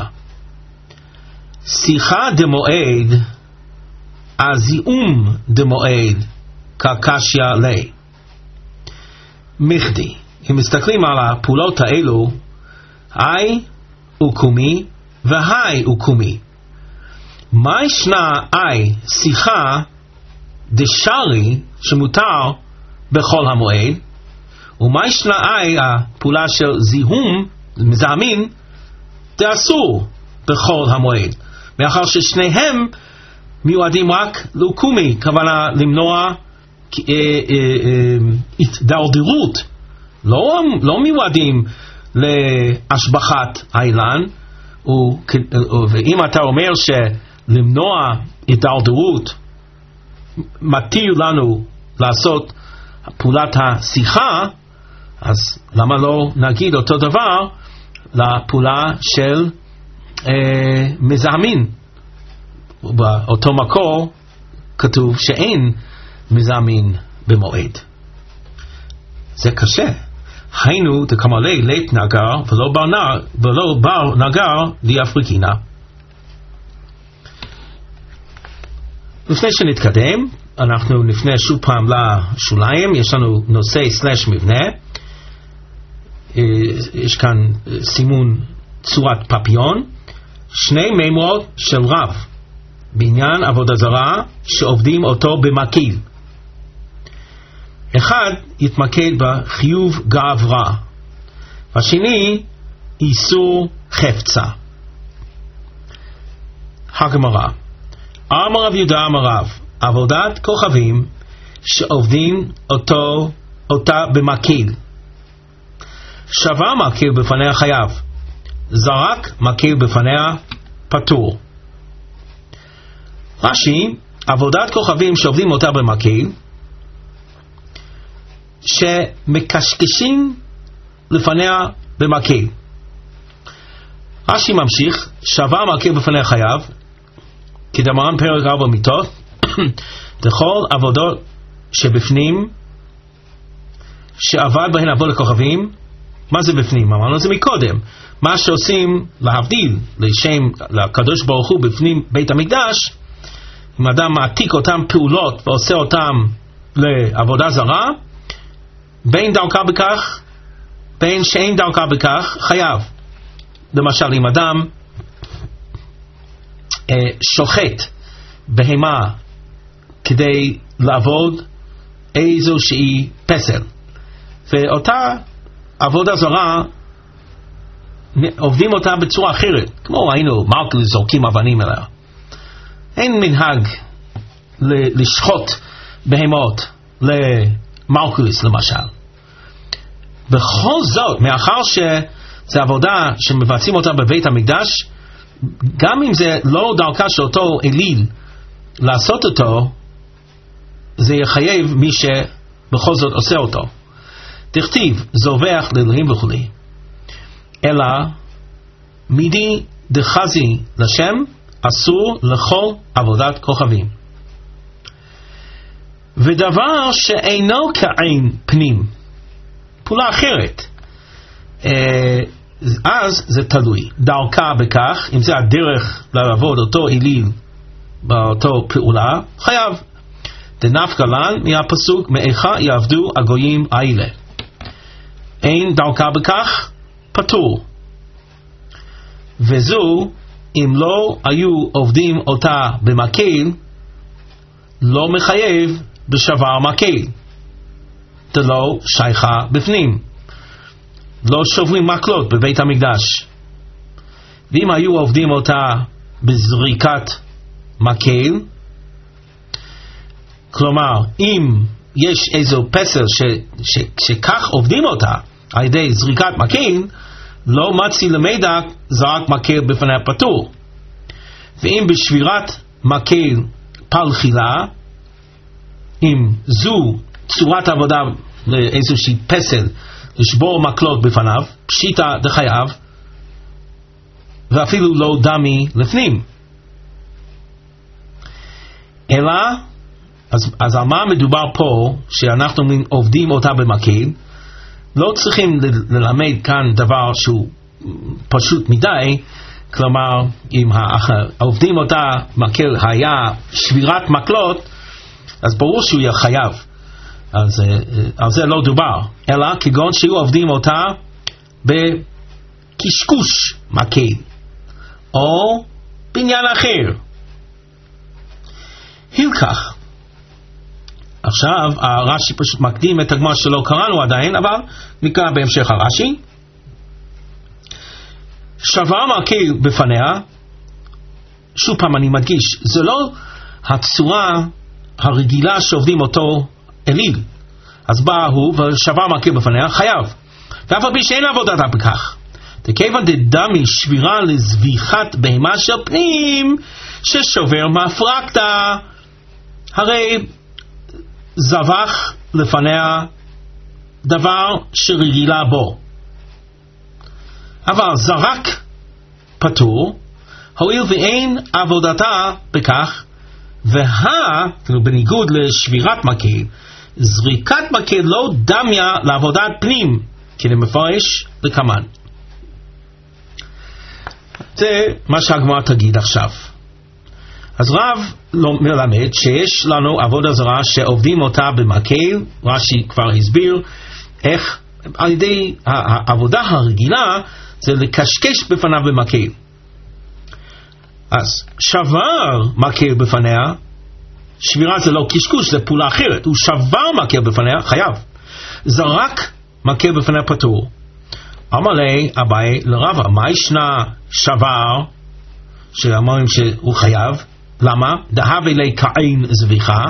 שיחה דמועד, הזיעום דמועד, קקשיה לי. מחדי, אם מסתכלים על הפעולות האלו, אי וקומי והי וקומי. מה ישנה אי שיחה דשרי שמותר בכל המועד, ומה ישנה אי הפעולה של זיהום מזהמין דאסור בכל המועד, מאחר ששניהם מיועדים רק לקומי, כוונה למנוע התדרדרות, לא, לא מיועדים להשבחת האילן. ואם אתה אומר שלמנוע התדרדרות מתיר לנו לעשות פעולת השיחה, אז למה לא נגיד אותו דבר לפעולה של אה, מזהמין? באותו מקור כתוב שאין מזהמין במועד. זה קשה. היינו דקמלי לית נגר ולא בר, נגר, ולא בר נגר ליאפריקינה. לפני שנתקדם, אנחנו נפנה שוב פעם לשוליים. יש לנו נושא סלש מבנה. יש כאן סימון צורת פפיון. שני מימרות של רב בעניין עבודה זרה שעובדים אותו במקיל. אחד יתמקד בחיוב געברה, והשני איסור חפצה. הגמרא, אמר רב יהודה אמר רב, עבודת כוכבים שעובדים אותו אותה במקיל, שווה מקיל בפניה חייב, זרק מקיל בפניה פטור. רש"י, עבודת כוכבים שעובדים אותה במקיל, שמקשקשים לפניה במקיל. רש"י ממשיך, שווה מקיל בפניה חייב, כדמרן פרק ארבע מיתות, לכל עבודות שבפנים, שעבד בהן עבודת כוכבים. מה זה בפנים? אמרנו זה מקודם. מה שעושים להבדיל לשם לקדוש ברוך הוא בפנים בית המקדש, אם אדם מעתיק אותם פעולות ועושה אותם לעבודה זרה, בין דרכה בכך, בין שאין דרכה בכך, חייב. למשל, אם אדם אה, שוחט בהמה כדי לעבוד איזו שהיא פסל, ואותה עבודה זרה עובדים אותה בצורה אחרת, כמו ראינו מרקל זורקים אבנים אליה. אין מנהג לשחוט בהמות למרקוליס למשל. בכל זאת, מאחר שזו עבודה שמבצעים אותה בבית המקדש, גם אם זה לא דרכה של אותו אליל לעשות אותו, זה יחייב מי שבכל זאת עושה אותו. תכתיב זובח לאלוהים וכו', אלא מידי דחזי לשם אסור לכל עבודת כוכבים. ודבר שאינו כעין פנים, פעולה אחרת, אז זה תלוי דרכה בכך, אם זה הדרך לעבוד אותו אליל באותו פעולה, חייב. דנפקא לן מהפסוק מאיכה יעבדו הגויים האלה. אין דרכה בכך, פטור. וזו אם לא היו עובדים אותה במקל, לא מחייב בשבר מקל, דלא שייכה בפנים, לא שוברים מקלות בבית המקדש. ואם היו עובדים אותה בזריקת מקל, כלומר אם יש איזו פסל ש, ש, שכך עובדים אותה על ידי זריקת מקל, לא מצי למידע זרק מקל בפני הפטור. ואם בשבירת מקל פלחילה, אם זו צורת עבודה לאיזושהי פסל לשבור מקלות בפניו, פשיטה דחייב, ואפילו לא דמי לפנים. אלא, אז, אז על מה מדובר פה שאנחנו עובדים אותה במקל? לא צריכים ללמד כאן דבר שהוא פשוט מדי, כלומר אם העובדים אותה מקל היה שבירת מקלות, אז ברור שהוא יהיה חייב. אז על זה לא דובר, אלא כגון שהוא עובדים אותה בקשקוש מקל או בעניין אחר. הילקח. עכשיו הרש"י פשוט מקדים את הגמרא שלא קראנו עדיין, אבל נקרא בהמשך הרש"י. שבר מקל בפניה, שוב פעם אני מדגיש, זה לא הצורה הרגילה שעובדים אותו אליל. אז בא הוא ושבר מקל בפניה, חייב. ואף על פי שאין עבודתה בכך. דכיוון דדמי שבירה לזביחת בהמה של פנים, ששובר מפרקתא, הרי זבח לפניה דבר שרגילה בו. אבל זרק פטור, הואיל ואין עבודתה בכך, וה, בניגוד לשבירת מקל, זריקת מקל לא דמיה לעבודת פנים, כי למפרש לקמן. זה מה שהגמרא תגיד עכשיו. אז רב לא מלמד שיש לנו עבודה זרה שעובדים אותה במקל, רש"י כבר הסביר איך על ידי העבודה הרגילה זה לקשקש בפניו במקל. אז שבר מקל בפניה, שבירה זה לא קשקוש, זה פעולה אחרת, הוא שבר מקל בפניה, חייב. זרק מקל בפניה פטור. אמר לי אביי לרבא, מה ישנה שבר שאמרים שהוא חייב? למה? דהבי לי כעין זביחה,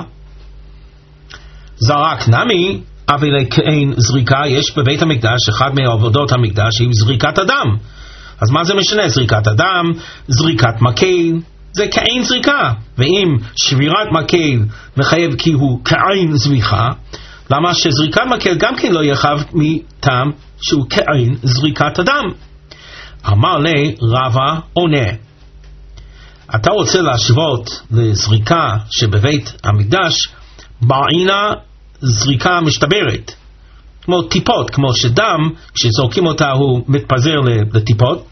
זרק נמי, אבי לי כעין זריקה. יש בבית המקדש, אחד מעבודות המקדש היא זריקת אדם. אז מה זה משנה? זריקת אדם, זריקת מקל, זה כעין זריקה. ואם שבירת מקל מחייב כי הוא כעין זביחה, למה שזריקת מקל גם כן לא יחייב מטעם שהוא כעין זריקת אדם? אמר לי רבא עונה, אתה רוצה להשוות לזריקה שבבית המקדש, בעינה זריקה משתברת, כמו טיפות, כמו שדם כשזורקים אותה הוא מתפזר לטיפות.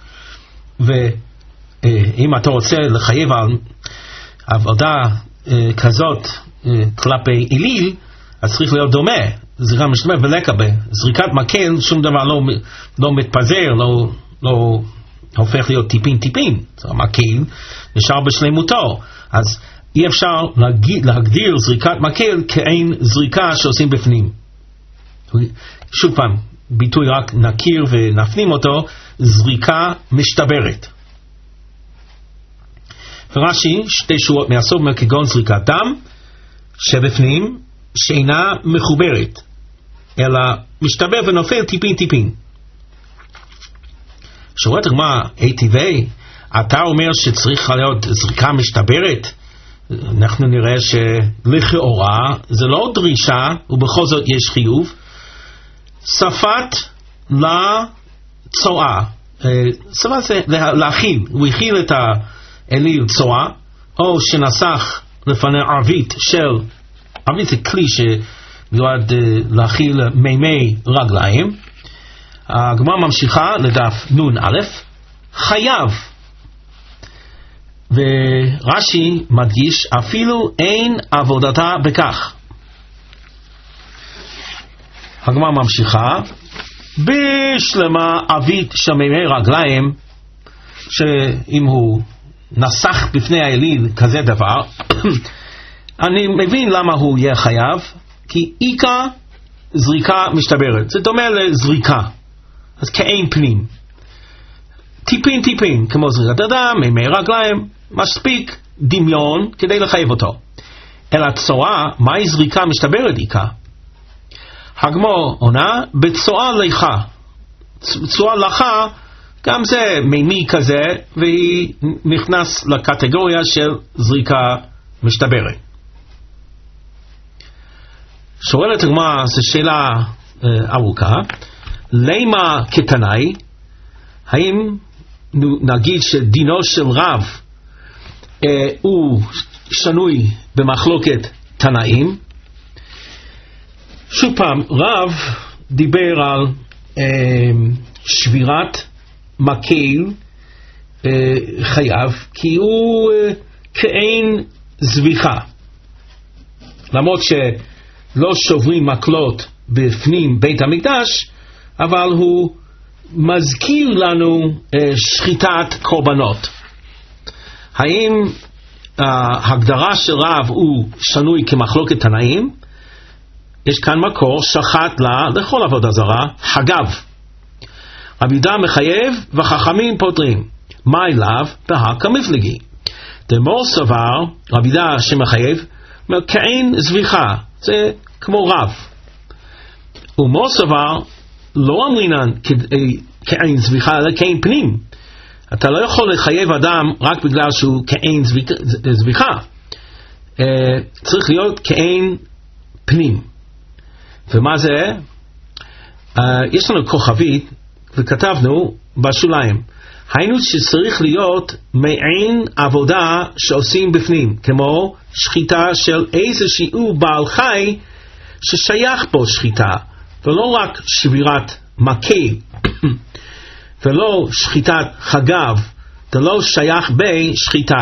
ואם אתה רוצה לחייב על עבודה כזאת כלפי אליל, אז צריך להיות דומה, זריקה משתברת ולקבה. זריקת מקל שום דבר לא, לא מתפזר, לא, לא הופך להיות טיפין טיפין, המקל נשאר בשלמותו. אז אי אפשר להגיד, להגדיר זריקת מקל כאין זריקה שעושים בפנים. שוב פעם, ביטוי רק נכיר ונפנים אותו, זריקה משתברת. ורש"י, שתי שורות מהסוף כגון זריקת דם שבפנים שאינה מחוברת אלא משתבר ונופל טיפין טיפין. שורת הגמרא, היטיבי, אתה אומר שצריך להיות זריקה משתברת? אנחנו נראה שלכאורה זה לא דרישה ובכל זאת יש חיוב. שפת לצועה, שפת זה להכיל, הוא הכיל את האליל צועה, או שנסח לפני ערבית של, ערבית זה כלי שמיועד להכיל מימי רגליים. הגמרא ממשיכה לדף נון א', חייב, ורש"י מדגיש אפילו אין עבודתה בכך. הגמרא ממשיכה, בשלמה עבית של מימי רגליים, שאם הוא נסח בפני האליל כזה דבר, אני מבין למה הוא יהיה חייב, כי איקה זריקה משתברת, זה דומה לזריקה, אז כאין פנים, טיפין טיפין, כמו זריקת הדם, מימי רגליים, מספיק דמיון כדי לחייב אותו. אלא צועה, מהי זריקה משתברת איקה? הגמרא עונה, בצועה ליכה, צועה לחה, גם זה מימי כזה, והיא נכנס לקטגוריה של זריקה משתברת. שואלת הגמרא, זו שאלה אה, ארוכה, למה כתנאי, האם נגיד שדינו של רב אה, הוא שנוי במחלוקת תנאים? שוב פעם, רב דיבר על אה, שבירת מקל אה, חייב, כי הוא אה, כאין זביחה. למרות שלא שוברים מקלות בפנים בית המקדש, אבל הוא מזכיר לנו אה, שחיטת קורבנות. האם ההגדרה של רב הוא שנוי כמחלוקת תנאים? יש כאן מקור שחט לה לכל עבודה זרה, חגב. רבי יהודה מחייב וחכמים פותרים. מה אליו? בהק המפלגי. דמור סבר, רבי יהודה שמחייב, כאין זביחה, זה כמו רב. ומור סבר, לא אמרינן כאין זביחה, אלא כאין פנים. אתה לא יכול לחייב אדם רק בגלל שהוא כאין זביחה. צריך להיות כאין פנים. ומה זה? יש לנו כוכבית, וכתבנו בשוליים, היינו שצריך להיות מעין עבודה שעושים בפנים, כמו שחיטה של איזשהו בעל חי ששייך בו שחיטה, ולא רק שבירת מקל, ולא שחיטת חגב, זה לא שייך בשחיטה.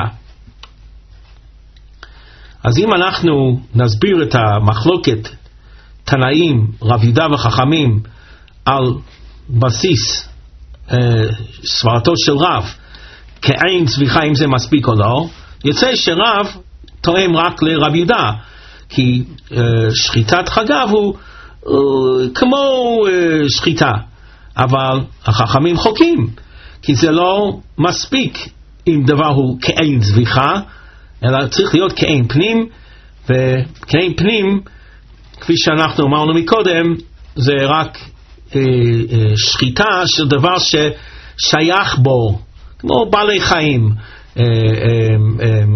אז אם אנחנו נסביר את המחלוקת תנאים, רב יהודה וחכמים, על בסיס אה, סברתו של רב, כאין זביחה אם זה מספיק או לא, יוצא שרב תואם רק לרב יהודה, כי אה, שחיטת חגב הוא אה, כמו אה, שחיטה, אבל החכמים חוקים, כי זה לא מספיק אם דבר הוא כאין זביחה, אלא צריך להיות כאין פנים, וכאין פנים, כפי שאנחנו אמרנו מקודם, זה רק אה, אה, שחיטה של דבר ששייך בו, כמו בעלי חיים, אה, אה, אה,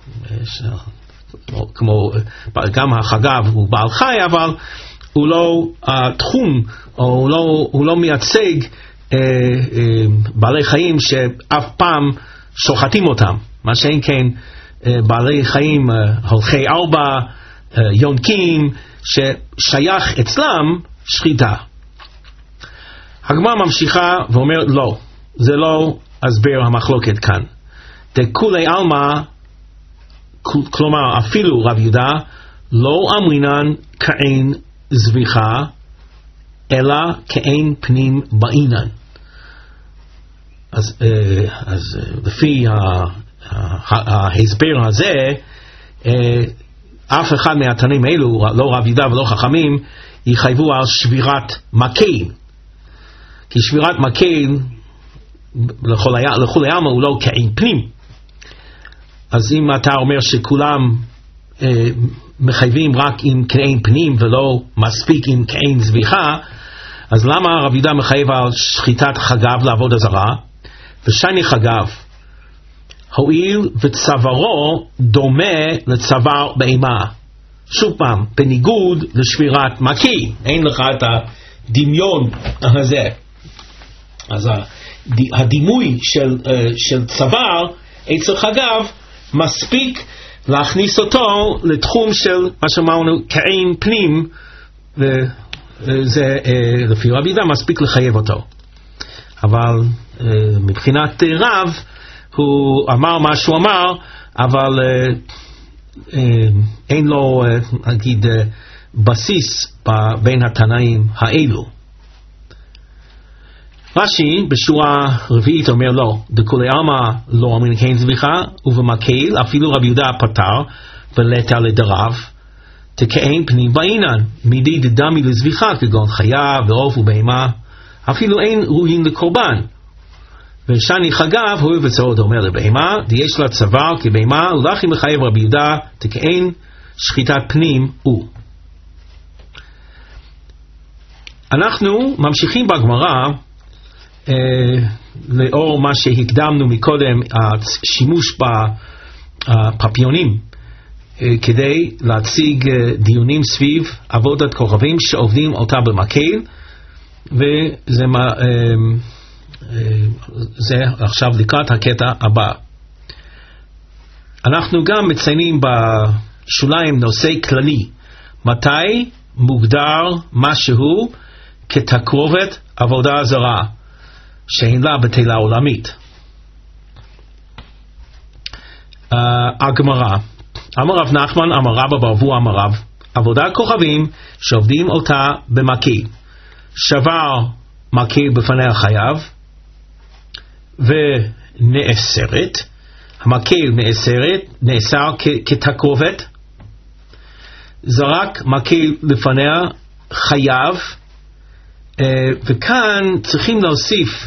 אה, כמו, גם החגב הוא בעל חי, אבל הוא לא התחום, או הוא לא, הוא לא מייצג אה, אה, בעלי חיים שאף פעם שוחטים אותם, מה שאין כן אה, בעלי חיים אה, הולכי ארבע, אה, יונקים, ששייך אצלם שחיטה. הגמרא ממשיכה ואומרת לא, זה לא הסבר המחלוקת כאן. דכולי עלמא, כלומר אפילו רב יהודה, לא אמרינן כאין זביחה, אלא כאין פנים בעינן. אז, אז לפי ההסבר הזה, אף אחד מהתנאים האלו, לא רב יהודה ולא חכמים, יחייבו על שבירת מקל, כי שבירת מקל לכולי עלמא הוא לא כעין פנים. אז אם אתה אומר שכולם אה, מחייבים רק עם כעין פנים ולא מספיק עם כעין זביחה, אז למה רב יהודה מחייב על שחיטת חגב לעבודה זרה? ושני חגב, הואיל וצווארו דומה לצוואר בהמה. שוב פעם, בניגוד לשבירת מקל, אין לך את הדמיון הזה. אז הדימוי של, של צוואר אצל חגב מספיק להכניס אותו לתחום של מה שאמרנו כעין פנים, וזה לפי רב יהודה מספיק לחייב אותו. אבל מבחינת רב הוא אמר מה שהוא אמר, אבל אין לו נגיד בסיס בין התנאים האלו. רש"י בשורה רביעית אומר לא, דכולי עלמא לא אמרין כעין זביחה, ובמקל אפילו רבי יהודה פטר ולטה לדרב תכעין פנים בעינן, מידי דדמי לזביחה כגון חיה ועוף ובהמה, אפילו אין ראויים לקורבן. ושני חגב הוא וצעוד אומר לבהמה, יש לה צוואר כבהמה, ולכי מחייב רבי יהודה תכעין שחיטת פנים הוא. אנחנו ממשיכים בגמרא, אה, לאור מה שהקדמנו מקודם, השימוש בפפיונים, אה, כדי להציג אה, דיונים סביב עבודת כוכבים שעובדים אותה במקל, וזה מה... אה, זה עכשיו לקראת הקטע הבא. אנחנו גם מציינים בשוליים נושא כללי, מתי מוגדר משהו כתקרובת עבודה זרה שאין לה בתילה עולמית. הגמרא, אמר רב נחמן אמר רבא ברבו אמר רב, עבודת כוכבים שעובדים אותה במקל, שבר מקל בפני החייב ונאסרת, המקל נאסרת, נאסר כתקרובת, זרק מקל לפניה חייב, וכאן צריכים להוסיף,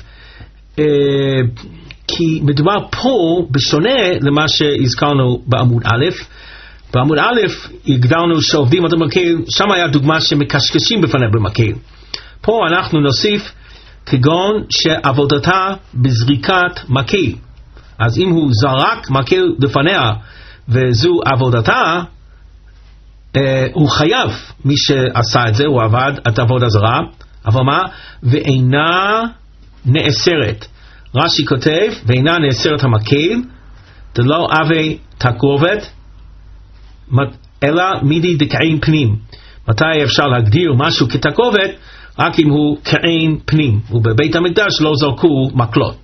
כי מדובר פה בשונה למה שהזכרנו בעמוד א', בעמוד א' הגדרנו שעובדים אותם במקל, שם היה דוגמה שמקשקשים בפניה במקל. פה אנחנו נוסיף כגון שעבודתה בזריקת מקל. אז אם הוא זרק מקל לפניה וזו עבודתה, אה, הוא חייב, מי שעשה את זה, הוא עבד את עבודה זרה, אבל מה? ואינה נאסרת. רש"י כותב, ואינה נאסרת המקל, דלא אבי תקרובת, אלא מידי דכעין פנים. מתי אפשר להגדיר משהו כתקרובת? רק אם הוא כעין פנים, ובבית המקדש לא זרקו מקלות.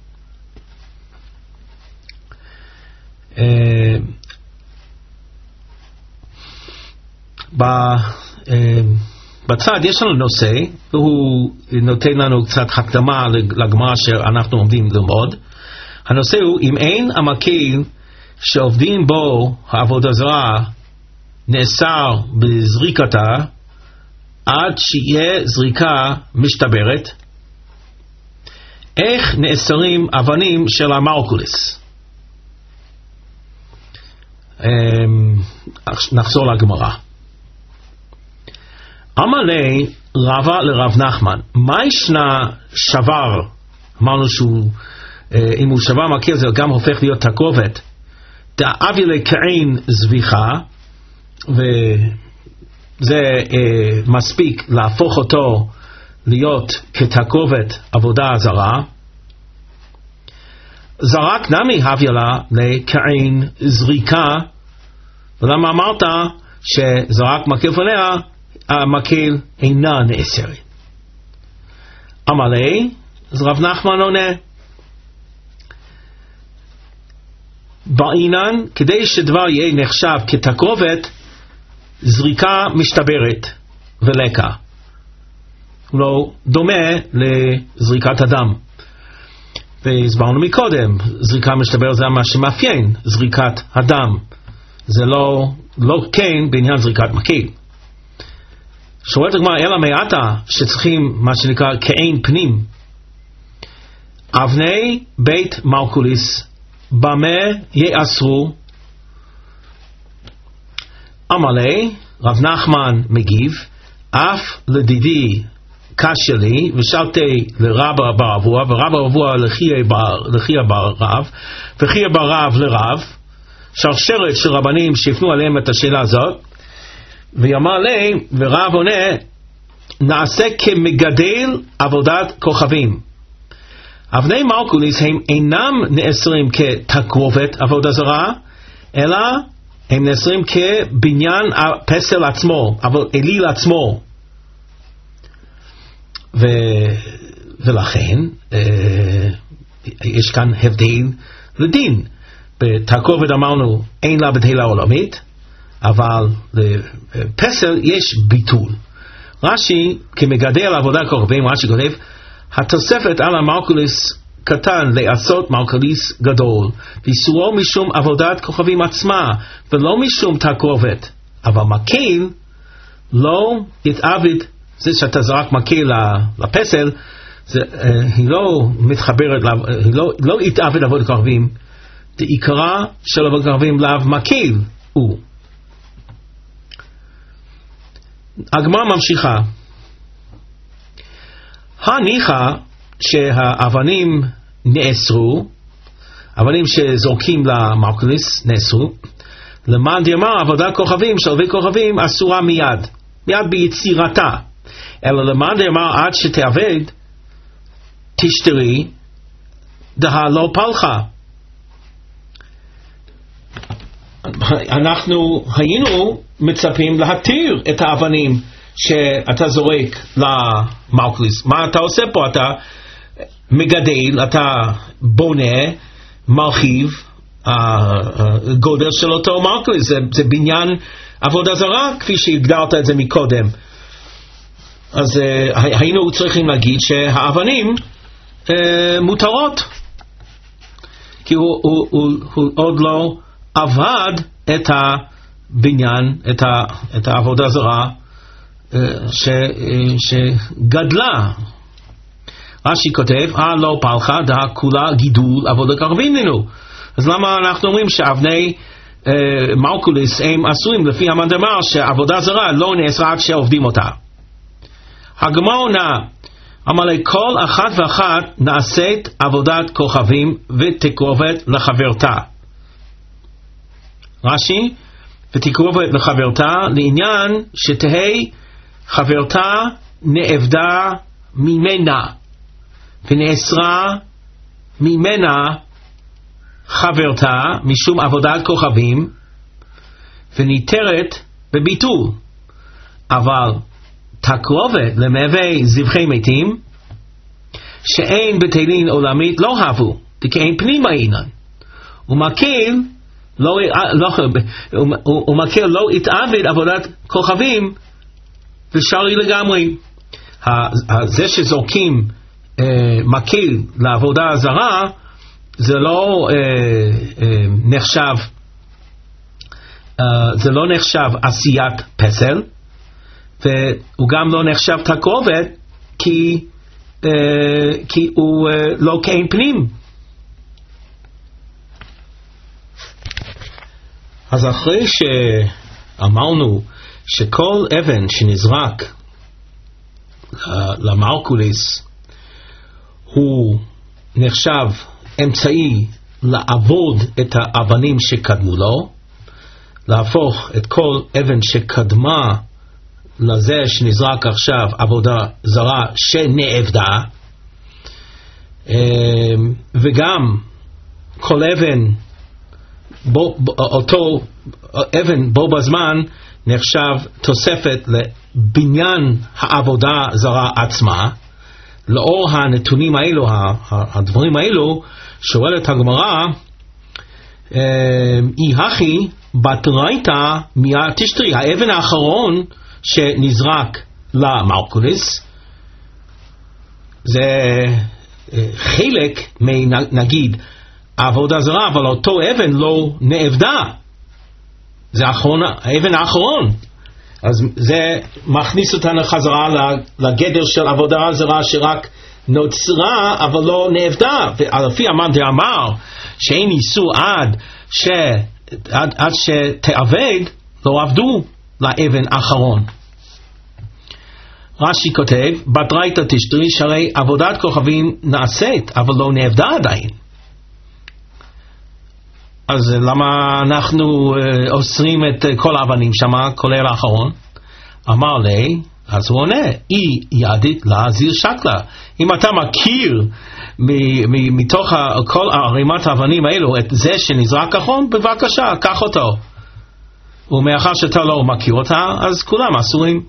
בצד יש לנו נושא, והוא נותן לנו קצת הקדמה לגמרא שאנחנו עומדים ללמוד. הנושא הוא, אם אין המקל שעובדים בו העבודה זרה נאסר בזריקתה, עד שיהיה זריקה משתברת, איך נאסרים אבנים של המרקולס? נחזור לגמרא. אמר לי רבא לרב נחמן, מה ישנה שבר? אמרנו שהוא, אם הוא שבר מקל זה גם הופך להיות תקרובת, דאבי לכעין זביחה, ו... זה אה, מספיק להפוך אותו להיות כתקרובת עבודה זרה. זרק נמי הביא לה לכעין זריקה, ולמה אמרת שזרק מקל פניה, המקל אינה נאסרת? אמר לי, אז רב נחמן עונה, בעינן, כדי שדבר יהיה נחשב כתקרובת, זריקה משתברת ולקה, לא דומה לזריקת הדם. והסברנו מקודם, זריקה משתברת זה מה שמאפיין זריקת הדם, זה לא, לא כן בעניין זריקת מקל. שואלת הגמרא, אלא מעתה שצריכים מה שנקרא כעין פנים, אבני בית מרקוליס במה יאסרו? אמרי, רב נחמן מגיב, אף לדידי קשה לי, ושאלתי לרבא בר אבוה, ורבא אבוה לחייא בר רב, וחייא בר רב לרב, שרשרת של רבנים שהפנו עליהם את השאלה הזאת, ויאמר לי, ורב עונה, נעשה כמגדל עבודת כוכבים. אבני מרקוליס הם אינם נאסרים כתקרובת עבודה זרה, אלא הם נאסרים כבניין הפסל עצמו, אבל אליל עצמו. ו... ולכן אה, יש כאן הבדל לדין. בתקרובת אמרנו אין לה בתהילה עולמית, אבל לפסל יש ביטול. רש"י כמגדל עבודה כוכבים, רש"י כותב, התוספת על המרקוליס קטן לעשות מרקוליס גדול, ואיסורו משום עבודת כוכבים עצמה, ולא משום תקרובת. אבל מקל לא יתעבד, זה שאתה זרק מקל לפסל, זה, היא לא מתחברת, היא לא, לא יתעבד עבודת כוכבים, העיקרה של עבודת כוכבים לאו מקל הוא. הגמרא ממשיכה, הניחא שהאבנים נאסרו, אבנים שזורקים למרקוליס נאסרו, למען דאמר עבודת כוכבים, שלבי כוכבים אסורה מיד, מיד ביצירתה, אלא למען דאמר עד שתעבד תשתרי דה לא פלחה. אנחנו היינו מצפים להתיר את האבנים שאתה זורק למרקוליס. מה אתה עושה פה? אתה מגדל, אתה בונה, מרחיב הגודל של אותו מרקוליס. זה, זה בניין עבודה זרה, כפי שהגדרת את זה מקודם. אז uh, היינו צריכים להגיד שהאבנים uh, מותרות, כי הוא, הוא, הוא, הוא עוד לא עבד את הבניין, את, ה, את העבודה זרה ש, שגדלה. רש"י כותב, אה לא פלחה, דה כולה גידול עבודת כוכבים נינו. אז למה אנחנו אומרים שאבני אה, מרקוליס הם אסורים לפי המאן דאמר שעבודה זרה לא נאסרה עד שעובדים אותה? הגמרא עונה, אמר לי, כל אחת ואחת נעשית עבודת כוכבים ותקרובת לחברתה. רש"י, ותקרובת לחברתה לעניין שתהי חברתה נאבדה ממנה ונאסרה ממנה חברתה משום עבודת כוכבים וניתרת בביטול. אבל תקרובת למהווה זבחי מתים שאין בתהילין עולמית לא הבו, כי אין פנימה אינן, ומקל לא, לא, ומקל לא התעבד עבודת כוכבים ושרי לגמרי. זה שזורקים אה, מקל לעבודה זרה, זה לא אה, אה, נחשב אה, זה לא נחשב עשיית פסל, והוא גם לא נחשב תקרובת, כי אה, כי הוא אה, לא כאין פנים. אז אחרי שאמרנו שכל אבן שנזרק למרקוליס הוא נחשב אמצעי לעבוד את האבנים שקדמו לו, להפוך את כל אבן שקדמה לזה שנזרק עכשיו עבודה זרה שנאבדה, וגם כל אבן בו, אותו אבן בו בזמן נחשב תוספת לבניין העבודה זרה עצמה. לאור הנתונים האלו, הדברים האלו, שואלת הגמרא, אי הכי בתרייתא מיד תשתרי, האבן האחרון שנזרק למרקוליס זה חלק מנגיד עבודה זרה, אבל אותו אבן לא נאבדה, זה האחרון, האבן האחרון. אז זה מכניס אותנו חזרה לגדר של עבודה זרה שרק נוצרה אבל לא נאבדה, ולפי המאן דאמר שאין איסור עד, ש... עד, עד שתאבד, לא עבדו לאבן אחרון. רש"י כותב, בדרייתא תשרי, שהרי עבודת כוכבים נעשית אבל לא נאבדה עדיין. אז למה אנחנו uh, אוסרים את uh, כל האבנים שמה, כולל האחרון? אמר לי, אז הוא עונה, אי ידית לה זיר שקלה. אם אתה מכיר מ- מ- מתוך ה- כל ערימת האבנים האלו את זה שנזרק אחרון, בבקשה, קח אותו. ומאחר שאתה לא מכיר אותה, אז כולם אסורים.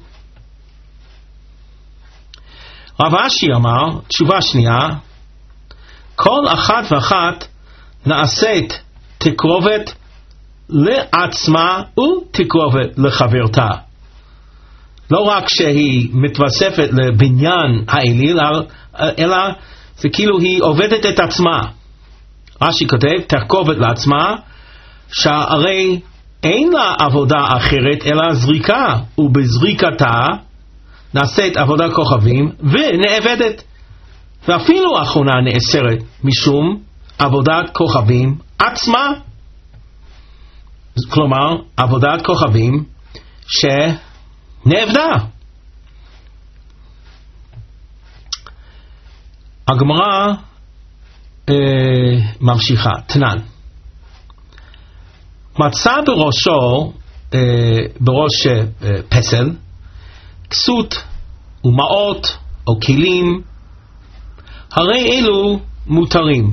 רב אשי אמר, תשובה שנייה, כל אחת ואחת נעשית תקרובת לעצמה ותקרובת לחברתה. לא רק שהיא מתווספת לבניין האליל, אלא זה כאילו היא עובדת את עצמה. רש"י כותב, תקרובת לעצמה, שהרי אין לה עבודה אחרת אלא זריקה, ובזריקתה נעשית עבודת כוכבים ונאבדת. ואפילו האחרונה נאסרת משום עבודת כוכבים עצמה. כלומר, עבודת כוכבים שנאבדה. הגמרא אה, ממשיכה, תנן. מצא בראשו, אה, בראש אה, פסל, כסות ומעות או כלים, הרי אלו מותרים.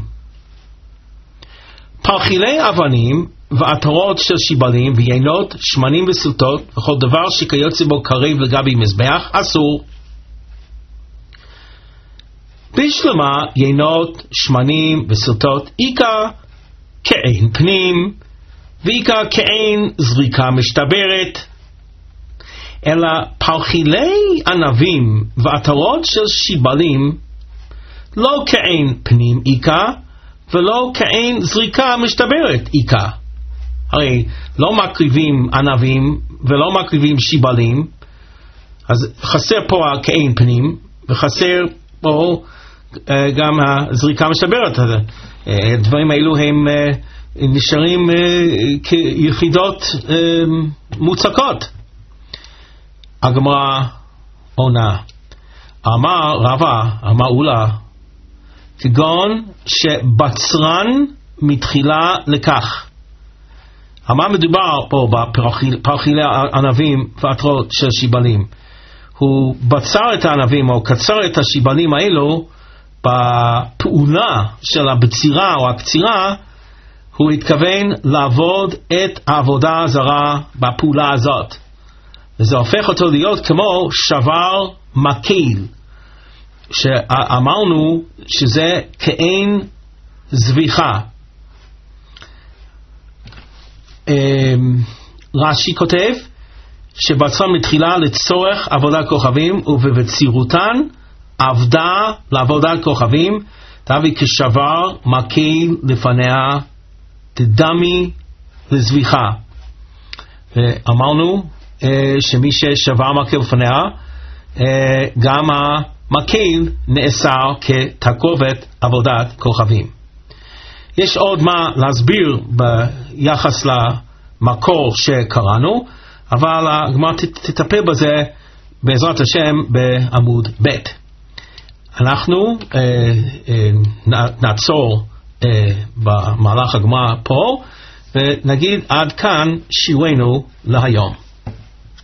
פרחילי אבנים ועטרות של שיבלים ויינות, שמנים וסלטות וכל דבר שכיוצא בו קרב לגבי מזבח אסור. בשלמה יינות, שמנים וסלטות איכה כעין פנים ואיכה כעין זריקה משתברת, אלא פרחילי ענבים ועטרות של שיבלים לא כעין פנים איכה ולא כעין זריקה משתברת איכה. הרי לא מקריבים ענבים ולא מקריבים שיבלים, אז חסר פה כעין פנים וחסר פה גם הזריקה משתברת. הדברים האלו הם נשארים כיחידות מוצקות. הגמרא עונה, אמר רבא, אמר אולה, כגון שבצרן מתחילה לכך. מה מדובר פה בפרחילי ענבים ועטרות של שיבלים? הוא בצר את הענבים או קצר את השיבלים האלו בפעולה של הבצירה או הקצירה, הוא התכוון לעבוד את העבודה הזרה בפעולה הזאת. וזה הופך אותו להיות כמו שבר מקיל, שאמרנו שזה כאין זביחה. רש"י כותב שבצרן מתחילה לצורך עבודת כוכבים, ובבצירותן עבדה לעבודת כוכבים, תביא כשבר מקיל לפניה תדמי לזביחה. אמרנו שמי ששבר מקיל לפניה, גם המקיל נאסר כתקרובת עבודת כוכבים. יש עוד מה להסביר ביחס למקור שקראנו, אבל הגמרא תטפל בזה בעזרת השם בעמוד ב'. אנחנו אה, אה, נעצור אה, במהלך הגמרא פה ונגיד עד כאן שיעורנו להיום.